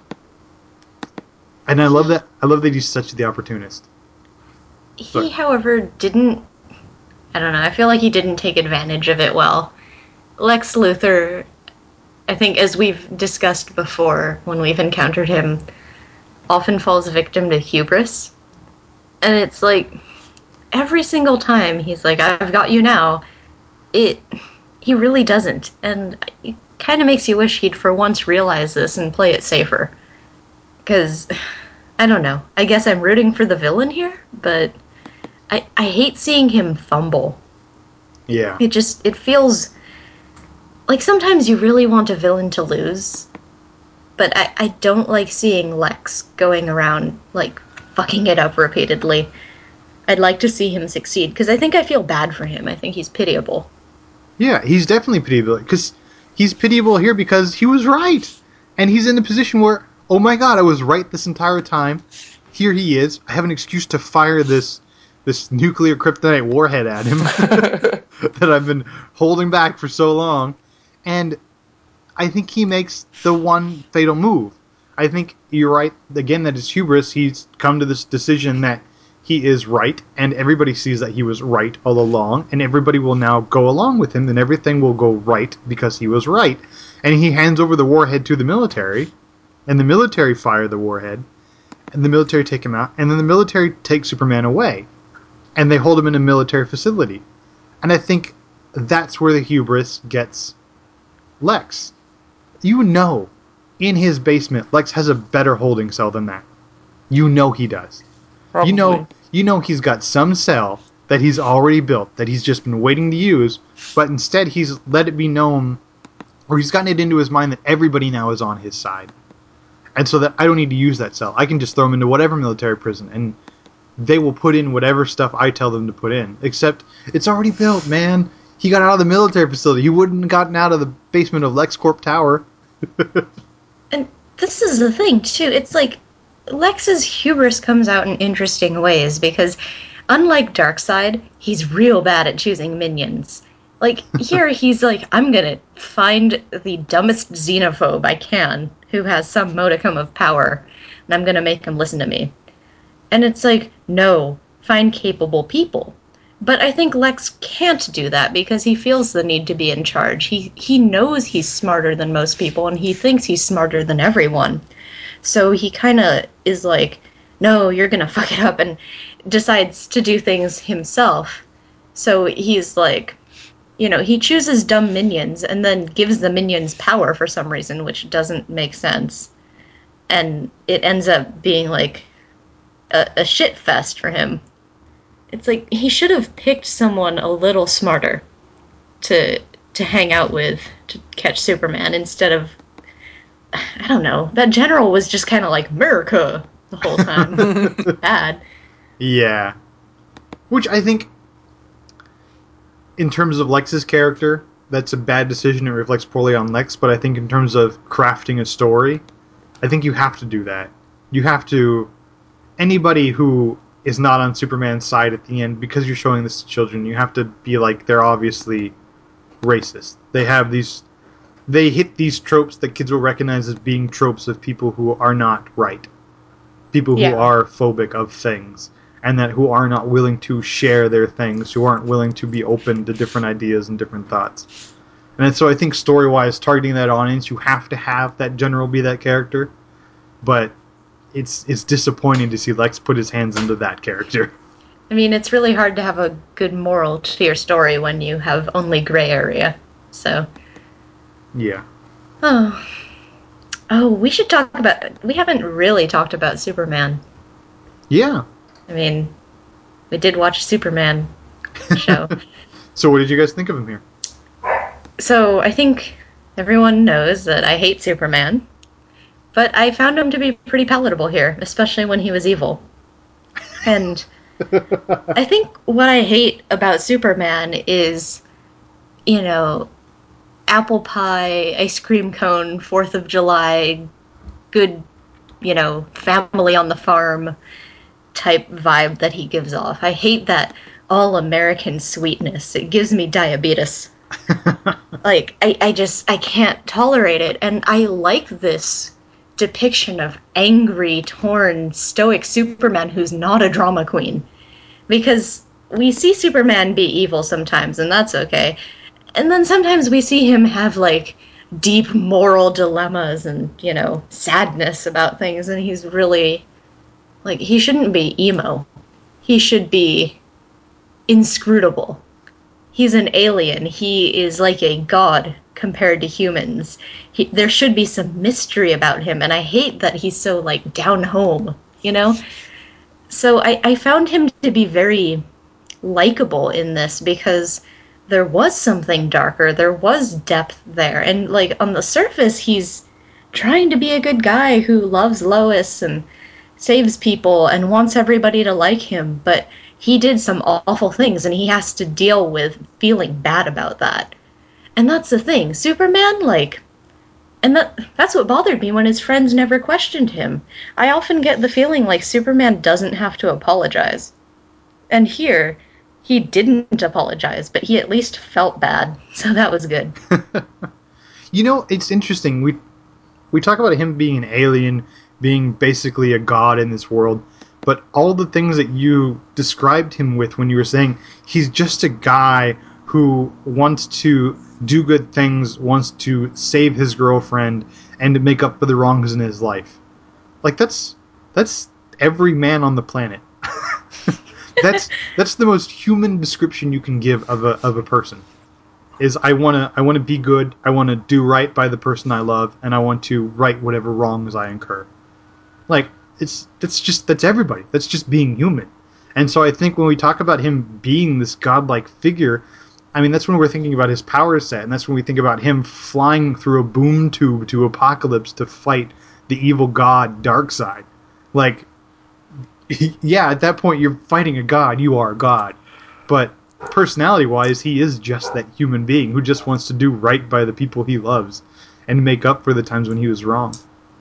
Speaker 2: And I love that. I love that he's such the opportunist.
Speaker 4: He, Sorry. however, didn't. I don't know. I feel like he didn't take advantage of it well. Lex Luthor, I think, as we've discussed before when we've encountered him, often falls victim to hubris. And it's like, every single time he's like, I've got you now, it he really doesn't. And it kind of makes you wish he'd for once realize this and play it safer. Because, I don't know. I guess I'm rooting for the villain here, but I, I hate seeing him fumble.
Speaker 2: Yeah.
Speaker 4: It just, it feels like sometimes you really want a villain to lose, but I, I don't like seeing Lex going around, like, fucking it up repeatedly. I'd like to see him succeed, because I think I feel bad for him. I think he's pitiable.
Speaker 2: Yeah, he's definitely pitiable, because he's pitiable here because he was right. And he's in a position where, oh my god, I was right this entire time. Here he is. I have an excuse to fire this this nuclear kryptonite warhead at him that I've been holding back for so long. And I think he makes the one fatal move. I think you're right, again, that it's hubris. He's come to this decision that he is right, and everybody sees that he was right all along, and everybody will now go along with him, and everything will go right because he was right. And he hands over the warhead to the military, and the military fire the warhead, and the military take him out, and then the military takes Superman away, and they hold him in a military facility. And I think that's where the hubris gets Lex. You know, in his basement, Lex has a better holding cell than that. You know he does.
Speaker 3: Probably.
Speaker 2: You know, you know he's got some cell that he's already built, that he's just been waiting to use, but instead he's let it be known, or he's gotten it into his mind that everybody now is on his side. And so that I don't need to use that cell. I can just throw him into whatever military prison, and they will put in whatever stuff I tell them to put in. Except, it's already built, man. He got out of the military facility. He wouldn't have gotten out of the basement of LexCorp Tower.
Speaker 4: And this is the thing, too. It's like, Lex's hubris comes out in interesting ways, because unlike Darkseid, he's real bad at choosing minions. Like, here he's like, I'm gonna find the dumbest xenophobe I can, who has some modicum of power, and I'm gonna make him listen to me. And it's like, no, find capable people. But I think Lex can't do that because he feels the need to be in charge. He he knows he's smarter than most people, and he thinks he's smarter than everyone. So he kind of is like, no, you're going to fuck it up, and decides to do things himself. So he's like, you know, he chooses dumb minions and then gives the minions power for some reason, which doesn't make sense. And it ends up being like a, a shit fest for him. It's like, he should have picked someone a little smarter to to hang out with to catch Superman instead of, I don't know, that general was just kind of like, America, the whole time. Bad.
Speaker 2: Yeah. Which I think, in terms of Lex's character, that's a bad decision. It reflects poorly on Lex, but I think in terms of crafting a story, I think you have to do that. You have to, anybody who is not on Superman's side at the end, because you're showing this to children, you have to be like, they're obviously racist. They have these, they hit these tropes that kids will recognize as being tropes of people who are not right. people who
Speaker 4: Yeah.
Speaker 2: are phobic of things, and that who are not willing to share their things, who aren't willing to be open to different ideas and different thoughts. And so I think story-wise, targeting that audience, you have to have that general be that character, but it's it's disappointing to see Lex put his hands into that character.
Speaker 4: I mean, it's really hard to have a good moral to your story when you have only gray area. So,
Speaker 2: Yeah.
Speaker 4: oh, oh, we should talk about. We haven't really talked about Superman.
Speaker 2: Yeah.
Speaker 4: I mean, we did watch Superman show.
Speaker 2: So what did you guys think of him here?
Speaker 4: So I think everyone knows that I hate Superman, but I found him to be pretty palatable here, especially when he was evil. And I think what I hate about Superman is, you know, apple pie, ice cream cone, fourth of July, good, you know, family on the farm type vibe that he gives off. I hate that all-American sweetness. It gives me diabetes. Like, I, I just, I can't tolerate it. And I like this depiction of angry, torn, stoic Superman who's not a drama queen. Because we see Superman be evil sometimes, and that's okay. And then sometimes we see him have, like, deep moral dilemmas and, you know, sadness about things, and he's really, like, he shouldn't be emo. He should be inscrutable. He's an alien. He is like a god compared to humans. He, there should be some mystery about him, and I hate that he's so, like, down home, you know? So I, I found him to be very likable in this because there was something darker, there was depth there, and, like, on the surface, he's trying to be a good guy who loves Lois and saves people and wants everybody to like him, but he did some awful things, and he has to deal with feeling bad about that. And that's the thing. Superman, like... And that that's what bothered me when his friends never questioned him. I often get the feeling like Superman doesn't have to apologize. And here, he didn't apologize, but he at least felt bad, so that was good.
Speaker 2: You know, it's interesting. We we talk about him being an alien, being basically a god in this world, but all the things that you described him with when you were saying he's just a guy who wants to do good things, wants to save his girlfriend, and to make up for the wrongs in his life. Like, that's that's every man on the planet. that's that's the most human description you can give of a of a person. Is I wanna I wanna be good, I wanna do right by the person I love, and I want to right whatever wrongs I incur. Like, it's that's just that's everybody. That's just being human. And so I think when we talk about him being this godlike figure, I mean, that's when we're thinking about his power set, and that's when we think about him flying through a boom tube to Apokolips to fight the evil god Darkseid. Like, yeah, at that point you're fighting a god, you are a god. But personality-wise, he is just that human being who just wants to do right by the people he loves and make up for the times when he was wrong.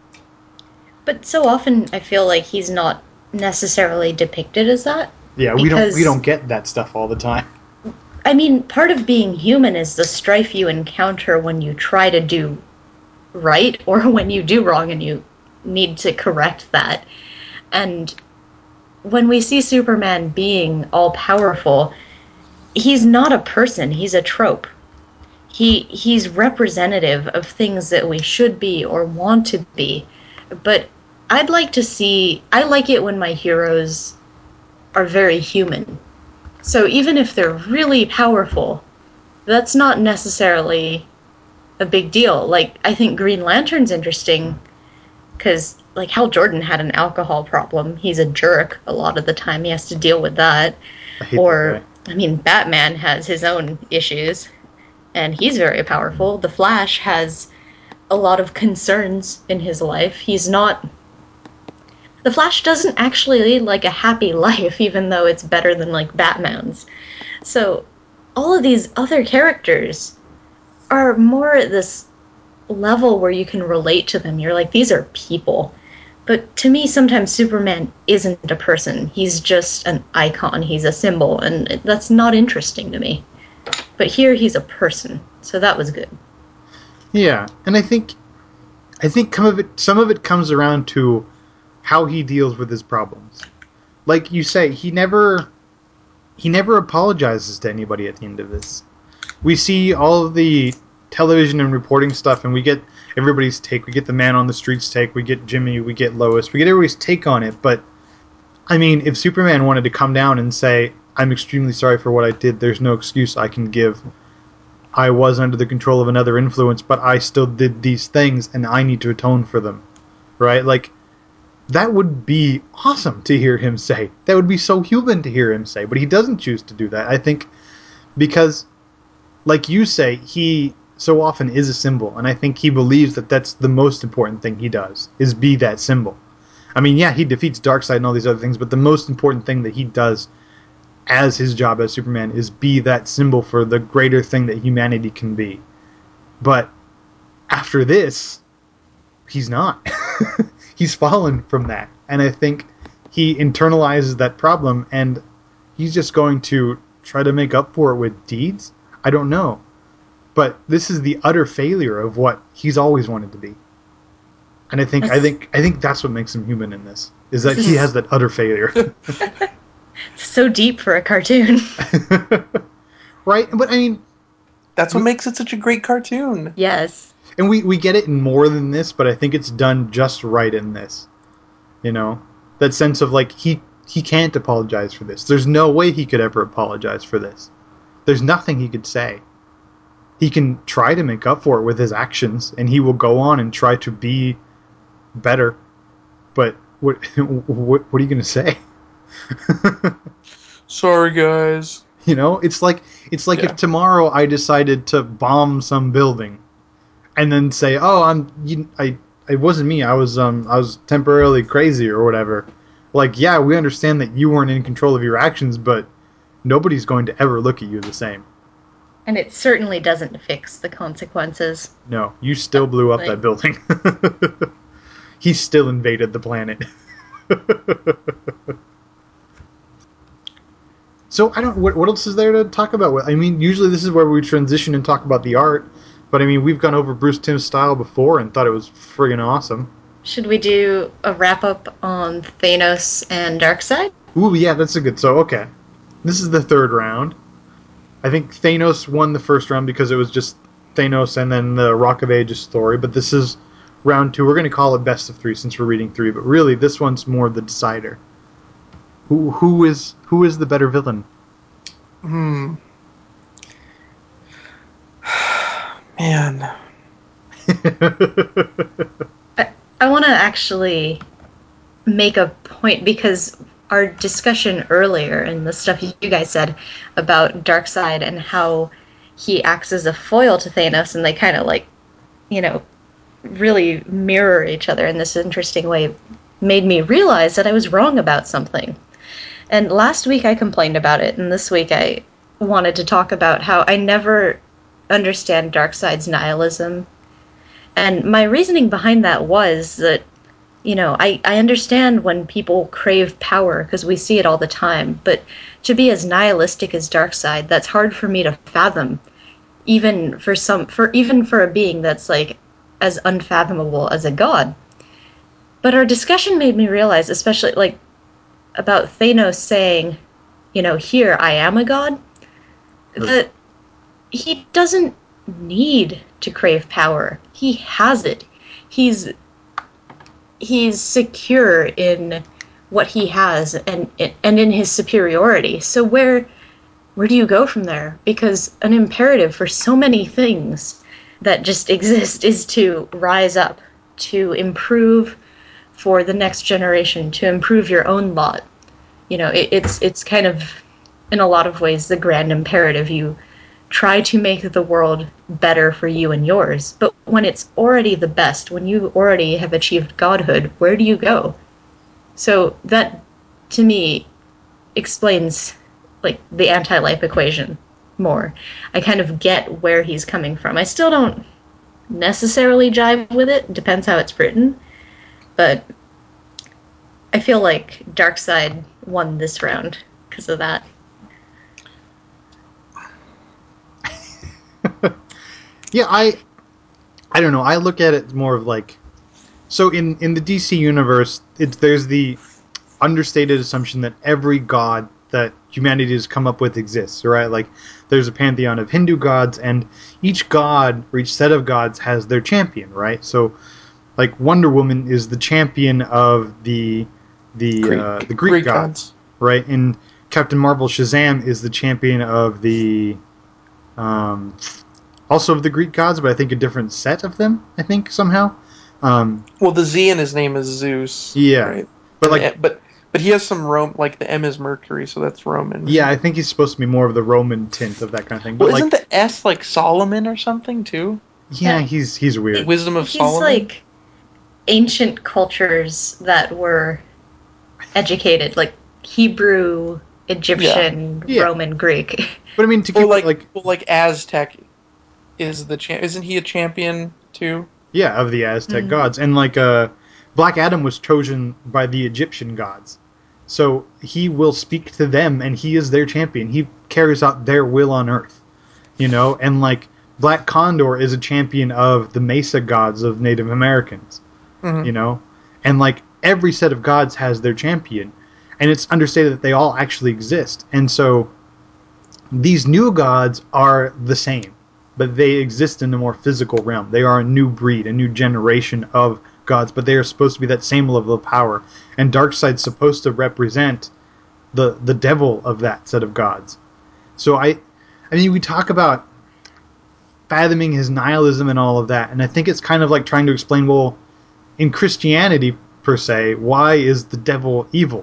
Speaker 4: But so often I feel like he's not necessarily depicted as that.
Speaker 2: Yeah, we don't we
Speaker 4: because-
Speaker 2: don't get that stuff all the time.
Speaker 4: I mean, part of being human is the strife you encounter when you try to do right or when you do wrong and you need to correct that. And when we see Superman being all-powerful, he's not a person, he's a trope. He he's representative of things that we should be or want to be. But I'd like to see... I like it when my heroes are very human. So even if they're really powerful, that's not necessarily a big deal. Like, I think Green Lantern's interesting because, like, Hal Jordan had an alcohol problem. He's a jerk a lot of the time. He has to deal with that.
Speaker 2: I hate
Speaker 4: Or,
Speaker 2: that guy.
Speaker 4: I mean, Batman has his own issues, and he's very powerful. The Flash has a lot of concerns in his life. He's not... The Flash doesn't actually lead, like, a happy life, even though it's better than, like, Batman's. So, all of these other characters are more at this level where you can relate to them. You're like, these are people. But to me, sometimes Superman isn't a person. He's just an icon. He's a symbol, and that's not interesting to me. But here, he's a person, so that was good.
Speaker 2: Yeah, and I think I think some of it some of it comes around to how he deals with his problems. Like you say, he never he never apologizes to anybody at the end of this. We see all of the television and reporting stuff, and we get everybody's take. We get the man on the streets take. We get Jimmy. We get Lois. We get everybody's take on it. But I mean, if Superman wanted to come down and say, "I'm extremely sorry for what I did. There's no excuse I can give. I was under the control of another influence, but I still did these things, and I need to atone for them," right? Like, that would be awesome to hear him say. That would be so human to hear him say. But he doesn't choose to do that. I think because, like you say, he so often is a symbol, and I think he believes that that's the most important thing he does, is be that symbol. I mean, yeah, he defeats Darkseid and all these other things, but the most important thing that he does as his job as Superman is be that symbol for the greater thing that humanity can be. But after this, he's not. He's fallen from that. And I think he internalizes that problem, and he's just going to try to make up for it with deeds? I don't know. But this is the utter failure of what he's always wanted to be. And I think that's, I think I think that's what makes him human in this, is that he has that utter failure.
Speaker 4: So deep for a cartoon.
Speaker 2: Right? But I mean,
Speaker 3: that's what we, makes it such a great cartoon.
Speaker 4: Yes.
Speaker 2: And we, we get it in more than this, but I think it's done just right in this. You know? That sense of, like, he, he can't apologize for this. There's no way he could ever apologize for this. There's nothing he could say. He can try to make up for it with his actions, and he will go on and try to be better. But what what, what are you going to say?
Speaker 3: Sorry, guys.
Speaker 2: You know, it's like it's like yeah. if tomorrow I decided to bomb some building, and then say, "Oh, I'm you, I it wasn't me. I was um I was temporarily crazy or whatever." Like, yeah, we understand that you weren't in control of your actions, but nobody's going to ever look at you the same.
Speaker 4: And it certainly doesn't fix the consequences.
Speaker 2: No, you still blew up like, that building. He still invaded the planet. So I don't. What, what else is there to talk about? I mean, usually this is where we transition and talk about the art. But I mean, we've gone over Bruce Timm's style before and thought it was friggin' awesome.
Speaker 4: Should we do a wrap up on Thanos and Darkseid?
Speaker 2: Ooh, yeah, that's a good. So okay, this is the third round. I think Thanos won the first round because it was just Thanos and then the Rock of Ages story. But this is round two. We're going to call it best of three since we're reading three. But really, this one's more the decider. Who who is who is the better villain?
Speaker 3: Hmm. Man.
Speaker 4: I, I want to actually make a point because our discussion earlier and the stuff you guys said about Darkseid and how he acts as a foil to Thanos, and they kind of like, you know, really mirror each other in this interesting way, made me realize that I was wrong about something. And last week I complained about it, and this week I wanted to talk about how I never understand Darkseid's nihilism. And my reasoning behind that was that, you know, I, I understand when people crave power, because we see it all the time, but to be as nihilistic as Darkseid, that's hard for me to fathom, even for some, for even for a being that's like as unfathomable as a god. But our discussion made me realize, especially like about Thanos saying, you know, here I am a god, that he doesn't need to crave power. He has it. He's he's secure in what he has and and in his superiority. So where where do you go from there? Because an imperative for so many things that just exist is to rise up, to improve for the next generation, to improve your own lot. You know, it, it's it's kind of, in a lot of ways, the grand imperative. You try to make the world better for you and yours. But when it's already the best, when you already have achieved godhood, where do you go? So that, to me, explains like the anti-life equation more. I kind of get where he's coming from. I still don't necessarily jive with it. Depends how it's written. But I feel like Darkseid won this round because of that.
Speaker 2: Yeah, I I don't know. I look at it more of like So in in the D C universe, it's there's the understated assumption that every god that humanity has come up with exists, right? Like there's a pantheon of Hindu gods, and each god or each set of gods has their champion, right? So like Wonder Woman is the champion of the the
Speaker 3: Greek,
Speaker 2: uh, the Greek,
Speaker 3: Greek
Speaker 2: gods,
Speaker 3: gods.
Speaker 2: right? And Captain Marvel Shazam is the champion of the um, also of the Greek gods, but I think a different set of them. I think somehow. Um,
Speaker 3: Well, the Z in his name is Zeus.
Speaker 2: yeah,
Speaker 3: Right.
Speaker 2: but
Speaker 3: And
Speaker 2: like
Speaker 3: the- but but he has some Rome, like the M is Mercury, so that's Roman.
Speaker 2: yeah, I think he's supposed to be more of the Roman tint of that kind of thing. But
Speaker 3: Well,
Speaker 2: like,
Speaker 3: isn't the S like Solomon or something too?
Speaker 2: yeah, he's he's weird.
Speaker 3: Wisdom of
Speaker 4: He's
Speaker 3: Solomon.
Speaker 4: like ancient cultures that were educated, like Hebrew, Egyptian,
Speaker 2: Yeah.
Speaker 4: Roman, Greek.
Speaker 2: But I mean, to
Speaker 3: Well,
Speaker 2: keep
Speaker 3: like,
Speaker 2: it like
Speaker 3: well, like Aztec is the champ. Isn't he a champion too?
Speaker 2: yeah, of the Aztec
Speaker 4: Hmm.
Speaker 2: gods, and like uh, Black Adam was chosen by the Egyptian gods, so he will speak to them, and he is their champion. He carries out their will on Earth, you know, and like Black Condor is a champion of the Mesa gods of Native Americans,
Speaker 3: Mhm.
Speaker 2: you know, and like every set of gods has their champion, and it's understated that they all actually exist, and so these new gods are the same, but they exist in a more physical realm. They are a new breed, a new generation of gods, but they are supposed to be that same level of power. And Darkseid's supposed to represent the the devil of that set of gods. So I, I mean, we talk about fathoming his nihilism and all of that, and I think it's kind of like trying to explain, well, in Christianity per se, why is the devil evil?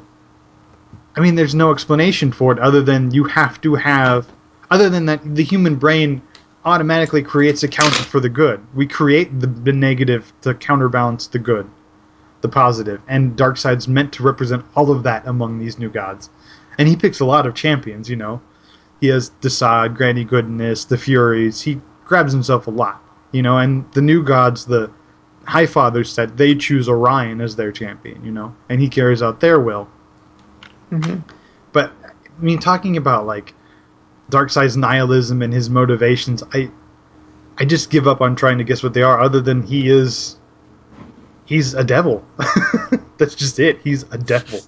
Speaker 2: I mean, there's no explanation for it other than you have to have, other than that, the human brain automatically creates a counter for the good. We create the, the negative to counterbalance the good, the positive, and Darkseid's meant to represent all of that among these new gods. And he picks a lot of champions, you know. He has Desaad, Granny Goodness, the Furies. He grabs himself a lot, you know. And the new gods, the High Fathers set, they choose Orion as their champion, you know, and he carries out their will.
Speaker 3: Mhm.
Speaker 2: But I mean, talking about like Darkseid's nihilism and his motivations, I I just give up on trying to guess what they are. Other than he is, he's a devil. That's just it. He's a devil.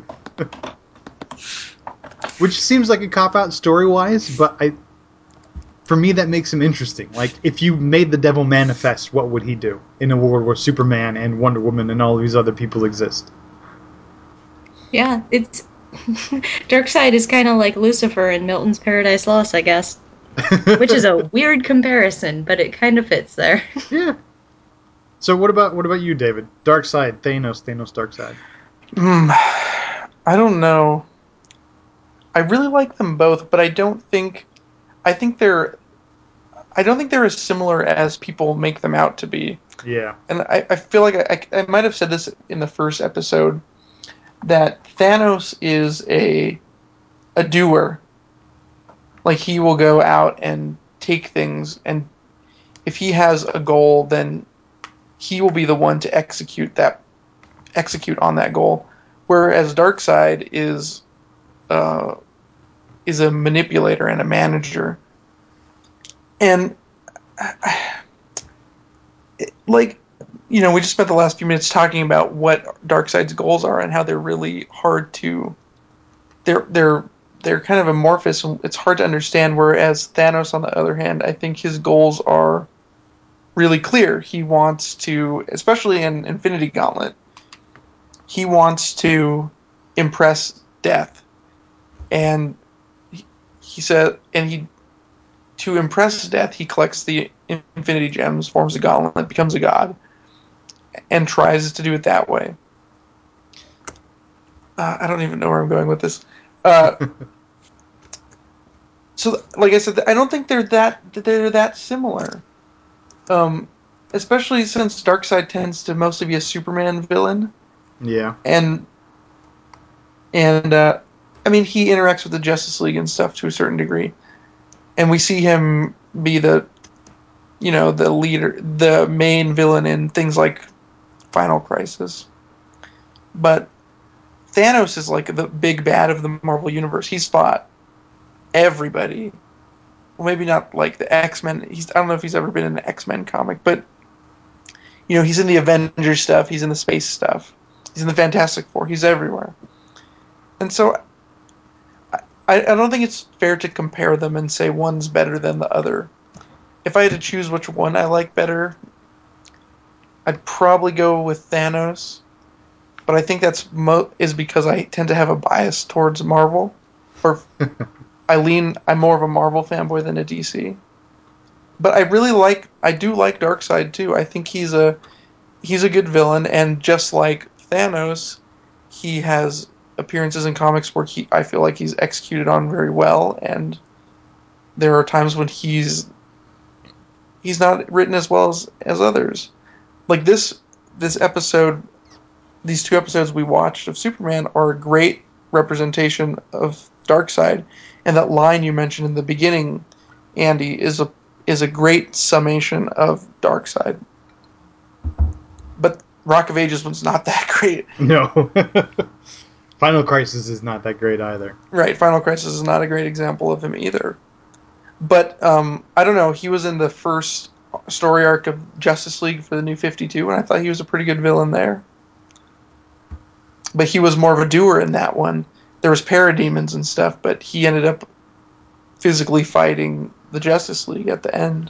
Speaker 2: Which seems like a cop out story wise, but I, for me, that makes him interesting. Like, if you made the devil manifest, what would he do in a world where Superman and Wonder Woman and all these other people exist?
Speaker 4: Yeah, it's Darkseid is kind of like Lucifer in Milton's Paradise Lost, I guess. Which is a weird comparison, but it kind of fits there.
Speaker 2: Yeah. So what about what about you, David? Darkseid, Thanos, Thanos, Darkseid.
Speaker 3: Hmm. I don't know. I really like them both, but I don't think. I think they're. I don't think they're as similar as people make them out to be.
Speaker 2: Yeah.
Speaker 3: And I, I feel like I, I, I might have said this in the first episode that Thanos is a a doer. Like he will go out and take things, and if he has a goal, then he will be the one to execute that execute on that goal. Whereas Darkseid is uh, is a manipulator and a manager, and like you know, we just spent the last few minutes talking about what Darkseid's goals are and how they're really hard to they're they're they're kind of amorphous. And it's hard to understand. Whereas Thanos, on the other hand, I think his goals are really clear. He wants to, especially in Infinity Gauntlet, he wants to impress Death, and he, he said, and he to impress Death, he collects the Infinity Gems, forms a gauntlet, becomes a god, and tries to do it that way. Uh, I don't even know where I'm going with this. Uh, so, like I said, I don't think they're that they're that similar. Um, especially since Darkseid tends to mostly be a Superman villain,
Speaker 2: Yeah.
Speaker 3: and and uh, I mean he interacts with the Justice League and stuff to a certain degree, and we see him be the you know the leader, the main villain in things like Final Crisis. But Thanos is like the big bad of the Marvel Universe. He's fought everybody. Well, maybe not like the X-Men. He's I don't know if he's ever been in an X-Men comic, but You know, he's in the Avengers stuff. He's in the space stuff. He's in the Fantastic Four. He's everywhere. And so I, I don't think it's fair to compare them and say one's better than the other. If I had to choose which one I like better, I'd probably go with Thanos. But I think that's mo- is because I tend to have a bias towards Marvel. Or I lean, I'm more of a Marvel fanboy than a D C. But I really like, I do like Darkseid too. I think he's a, he's a good villain, and just like Thanos, he has appearances in comics where he, I feel like he's executed on very well, and there are times when he's, he's not written as well as, as others. Like this, this episode, these two episodes we watched of Superman are a great representation of Darkseid, and that line you mentioned in the beginning, Andy, is a is a great summation of Darkseid. But Rock of Ages was not that great.
Speaker 2: No. Final Crisis is not that great either.
Speaker 3: Right, Final Crisis is not a great example of him either. But um, I don't know, he was in the first story arc of Justice League for the New fifty-two, and I thought he was a pretty good villain there. But he was more of a doer in that one. There was parademons and stuff, but he ended up physically fighting the Justice League at the end.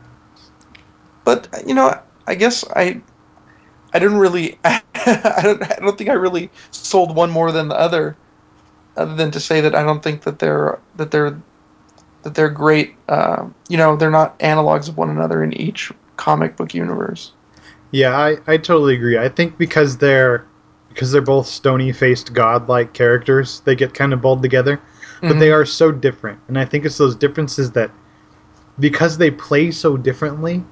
Speaker 3: But you know, I guess I, I didn't really, I don't, I don't think I really sold one more than the other, other than to say that I don't think that they're that they're that they're great. Uh, you know, they're not analogs of one another in each comic book universe.
Speaker 2: Yeah, I, I totally agree. I think because they're because they're both stony-faced godlike characters, they get kind of balled together. But
Speaker 3: Mm-hmm.
Speaker 2: they are so different. And I think it's those differences that, because they play so differently,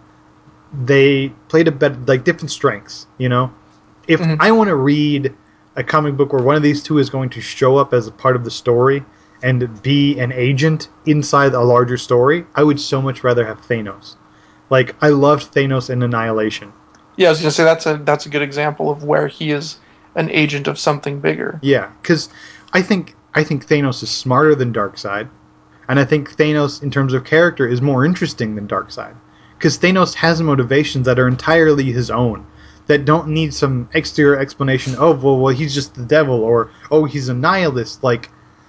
Speaker 2: they play to better, like different strengths, you know? If
Speaker 3: Mhm.
Speaker 2: I want to read a comic book where one of these two is going to show up as a part of the story and be an agent inside a larger story, I would so much rather have Thanos. Like, I loved Thanos in Annihilation.
Speaker 3: Yeah, I was gonna say that's a that's a good example of where he is an agent of something bigger.
Speaker 2: Yeah, because I think I think Thanos is smarter than Darkseid, and I think Thanos, in terms of character, is more interesting than Darkseid. Because Thanos has motivations that are entirely his own, that don't need some exterior explanation. Oh, well, well, he's just the devil, or oh, he's a nihilist. Like,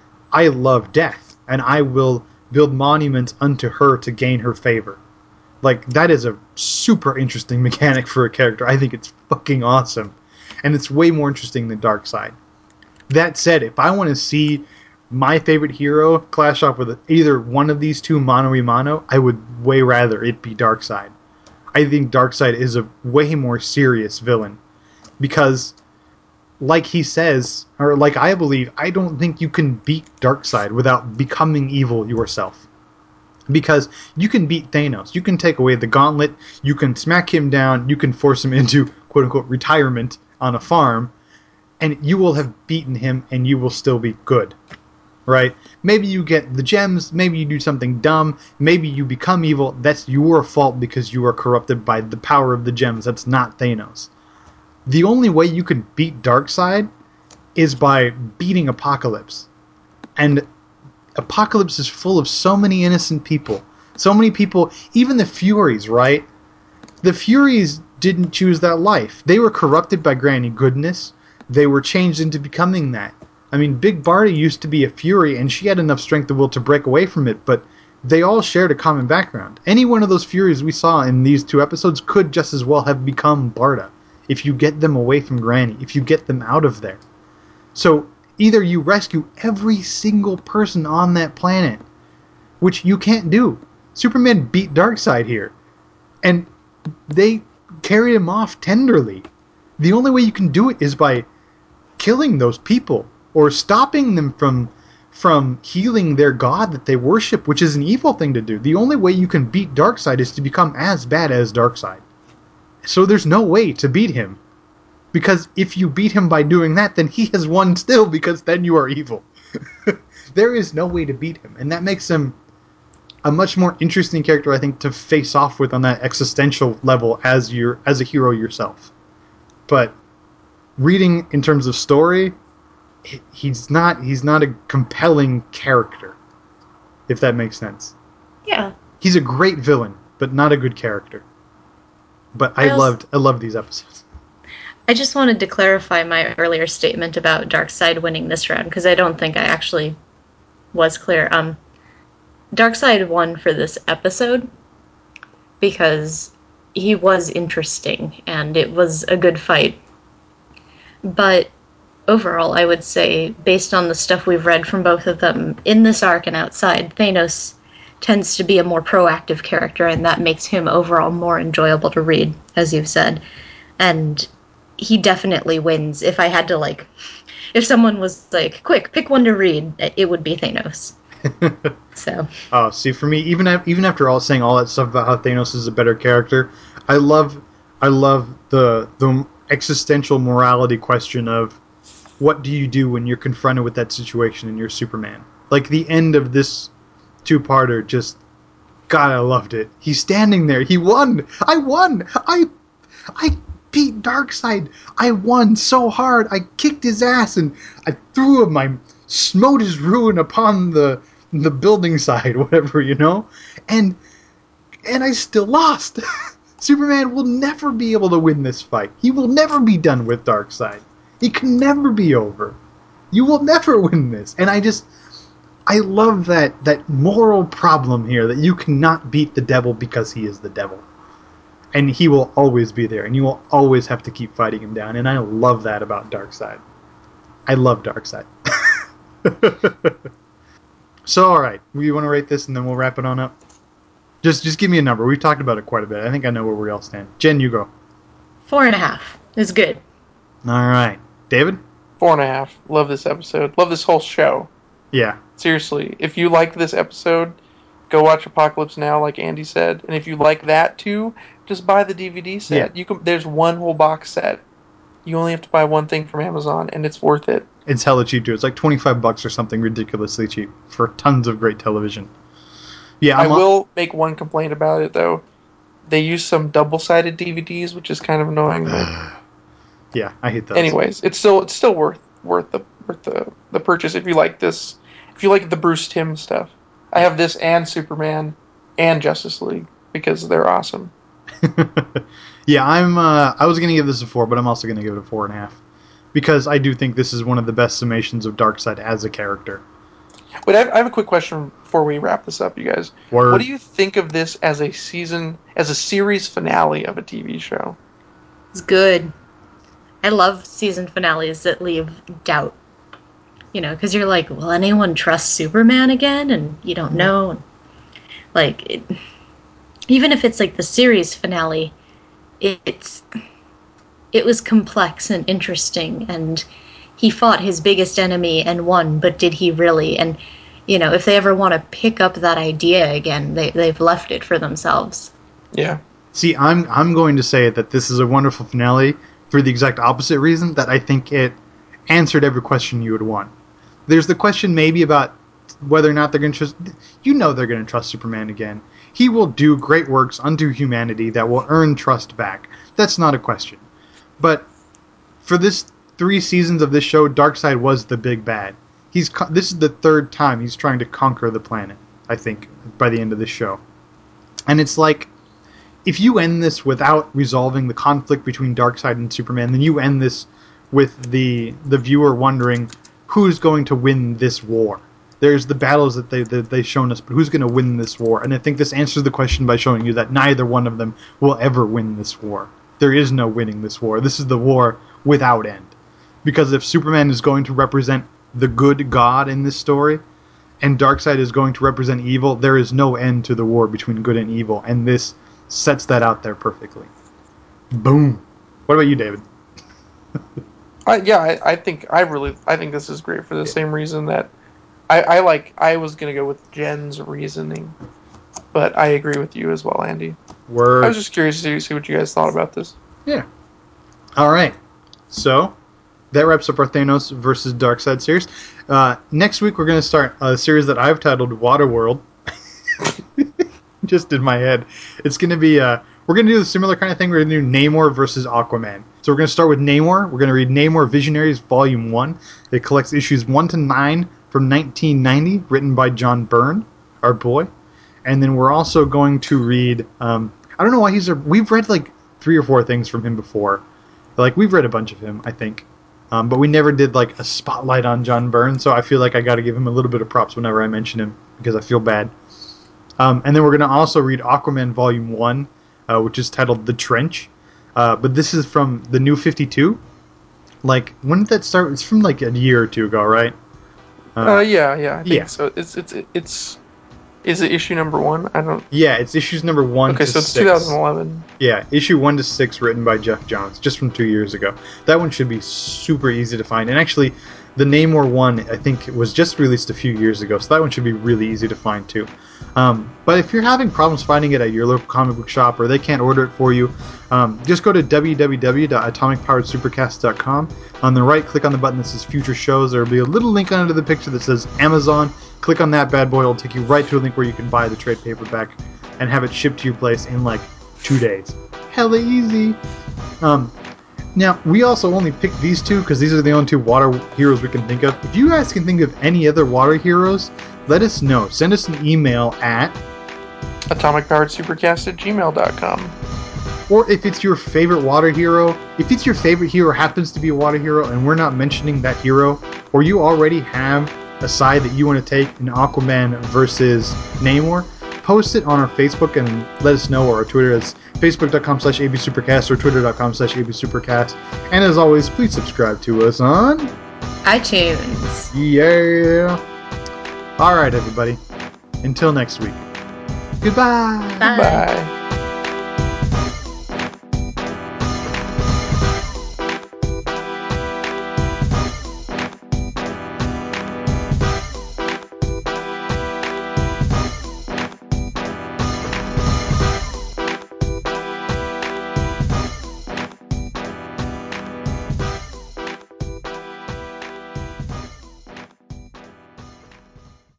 Speaker 2: I love death, and I will build monuments unto her to gain her favor. Like, that is a super interesting mechanic for a character. I think it's fucking awesome. And it's way more interesting than Darkseid. That said, if I want to see my favorite hero clash off with either one of these two mano a mano, I would way rather it be Darkseid. I think Darkseid is a way more serious villain. Because, like he says, or like I believe, I don't think you can beat Darkseid without becoming evil yourself. Because you can beat Thanos, you can take away the gauntlet, you can smack him down, you can force him into quote-unquote retirement on a farm, and you will have beaten him and you will still be good. Right? Maybe you get the gems, maybe you do something dumb, maybe you become evil. That's your fault because you are corrupted by the power of the gems. That's not Thanos. The only way you can beat Darkseid is by beating Apocalypse. And Apocalypse is full of so many innocent people. So many people, even the Furies, right? The Furies didn't choose that life. They were corrupted by Granny Goodness. They were changed into becoming that. I mean, Big Barda used to be a Fury, and she had enough strength of will to break away from it, but they all shared a common background. Any one of those Furies we saw in these two episodes could just as well have become Barda, if you get them away from Granny, if you get them out of there. So, either you rescue every single person on that planet, which you can't do. Superman beat Darkseid here, and they carried him off tenderly. The only way you can do it is by killing those people or stopping them from from healing their god that they worship, which is an evil thing to do. The only way you can beat Darkseid is to become as bad as Darkseid. So there's no way to beat him. Because if you beat him by doing that, then he has won still, because then you are evil. There is no way to beat him, and that makes him a much more interesting character, I think, to face off with on that existential level as your as a hero yourself. But reading in terms of story, he's not he's not a compelling character, if that makes sense.
Speaker 4: Yeah.
Speaker 2: He's a great villain, but not a good character. But I,
Speaker 4: I also-
Speaker 2: loved I loved these episodes.
Speaker 4: I just wanted to clarify my earlier statement about Darkseid winning this round, because I don't think I actually was clear. Um, Darkseid won for this episode because he was interesting and it was a good fight. But overall, I would say, based on the stuff we've read from both of them in this arc and outside, Thanos tends to be a more proactive character, and that makes him overall more enjoyable to read, as you've said. And he definitely wins. If I had to, like, if someone was like, quick, pick one to read, it would be Thanos. So.
Speaker 2: Oh, see, for me, even af- even after all saying all that stuff about how Thanos is a better character, I love I love the the existential morality question of what do you do when you're confronted with that situation and you're Superman? Like the end of this two-parter, just God, I loved it. He's standing there. He won. I won. I I beat Darkseid. I won so hard. I kicked his ass and I threw him. I smote his ruin upon the the building side, whatever, you know? And and I still lost. Superman will never be able to win this fight. He will never be done with Darkseid. It can never be over. You will never win this. And I just I love that that moral problem here that you cannot beat the devil because he is the devil. And he will always be there, and you will always have to keep fighting him down. And I love that about Darkseid. I love Darkseid. So, all right, we want to rate this, and then we'll wrap it on up. Just, just give me a number. We've talked about it quite a bit. I think I know where we all stand. Jen, you go.
Speaker 4: Four and a half is good.
Speaker 2: All right, David.
Speaker 3: Four and a half. Love this episode. Love this whole show.
Speaker 2: Yeah.
Speaker 3: Seriously, if you like this episode, go watch Apocalypse Now, like Andy said. And if you like that too, just buy the D V D set.
Speaker 2: Yeah.
Speaker 3: You can. There's one whole box set. You only have to buy one thing from Amazon, and it's worth it.
Speaker 2: It's hella cheap too. It's like twenty-five bucks or something ridiculously cheap for tons of great television. Yeah, I'm
Speaker 3: I
Speaker 2: on-
Speaker 3: will make one complaint about it though. They use some double-sided D V Ds, which is kind of annoying. But
Speaker 2: yeah, I hate those.
Speaker 3: anyways, it's still it's still worth worth the worth the, the purchase if you like this. If you like the Bruce Timm stuff, I have this and Superman and Justice League because they're awesome.
Speaker 2: Yeah, I'm. Uh, I was gonna give this a four, but I'm also gonna give it a four and a half because I do think this is one of the best summations of Darkseid as a character.
Speaker 3: But I have, I have a quick question before we wrap this up, you guys.
Speaker 2: Word.
Speaker 3: What do you think of this as a season, as a series finale of a T V show?
Speaker 4: It's good. I love season finales that leave doubt. You know, because you're like, will anyone trust Superman again? And you don't know. Like, it, even if it's like the series finale, it, it's it was complex and interesting, and he fought his biggest enemy and won, but did he really? And, you know, if they ever want to pick up that idea again, they, they've left it for themselves.
Speaker 3: Yeah.
Speaker 2: See, I'm I'm going to say that this is a wonderful finale for the exact opposite reason that I think it answered every question you would want. There's the question maybe about whether or not they're going to trust... You know they're going to trust Superman again. He will do great works unto humanity that will earn trust back. That's not a question. But for this three seasons of this show, Darkseid was the big bad. He's This is the third time he's trying to conquer the planet, I think, by the end of this show. And it's like, if you end this without resolving the conflict between Darkseid and Superman, then you end this with the the viewer wondering who's going to win this war. There's the battles that, they, that they've shown us, but who's going to win this war? And I think this answers the question by showing you that neither one of them will ever win this war. There is no winning this war. This is the war without end. Because if Superman is going to represent the good God in this story, and Darkseid is going to represent evil, there is no end to the war between good and evil, and this sets that out there perfectly. Boom. What about you, David?
Speaker 3: I, yeah, I, I think I really I think this is great for the same reason that I, I like I was gonna go with Jen's reasoning, but I agree with you as well, Andy.
Speaker 2: Word.
Speaker 3: I was just curious to see what you guys thought about this.
Speaker 2: Yeah. All right. So that wraps up our Thanos versus Darkseid series. Uh, next week we're going to start a series that I've titled Waterworld. Just in my head. It's going to be uh, we're going to do a similar kind of thing. We're going to do Namor versus Aquaman. So we're going to start with Namor. We're going to read Namor Visionaries Volume one. It collects issues one to nine from nineteen ninety, written by John Byrne, our boy. And then we're also going to read um, I don't know why he's a we've read like three or four things from him before. Like, we've read a bunch of him, I think. Um, but we never did, like, a spotlight on John Byrne, so I feel like I got to give him a little bit of props whenever I mention him, because I feel bad. Um, and then we're going to also read Aquaman Volume one, uh, which is titled The Trench. Uh, but this is from the New fifty-two. Like, when did that start? It's from, like, a year or two ago, right?
Speaker 3: Uh, uh yeah, yeah, I think
Speaker 2: yeah.
Speaker 3: so. It's, it's, it's... Is it issue number one? I don't...
Speaker 2: Yeah, it's issues number one
Speaker 3: okay,
Speaker 2: to
Speaker 3: so it's
Speaker 2: six.
Speaker 3: twenty eleven.
Speaker 2: Yeah, issue one to six, written by Jeff Johns, just from two years ago. That one should be super easy to find. And actually, the Namor one, I think, was just released a few years ago, so that one should be really easy to find, too. Um, but if you're having problems finding it at your local comic book shop, or they can't order it for you, um, just go to w w w dot atomic powered supercast dot com. On the right, click on the button that says Future Shows. There will be a little link under the picture that says Amazon. Click on that bad boy. It'll take you right to a link where you can buy the trade paperback and have it shipped to your place in, like, two days. Hella easy. Um, now, we also only picked these two because these are the only two water heroes we can think of. If you guys can think of any other water heroes, let us know. Send us an email at
Speaker 3: atomic powered supercast at gmail dot com.
Speaker 2: Or if it's your favorite water hero, if it's your favorite hero happens to be a water hero and we're not mentioning that hero, or you already have a side that you want to take in Aquaman versus Namor, post it on our Facebook and let us know, or our Twitter is facebook.com slash absupercast or twitter.com slash absupercast. And as always, please subscribe to us on
Speaker 4: iTunes.
Speaker 2: Yeah. All right, everybody. Until next week. Goodbye.
Speaker 4: Bye.
Speaker 3: Bye.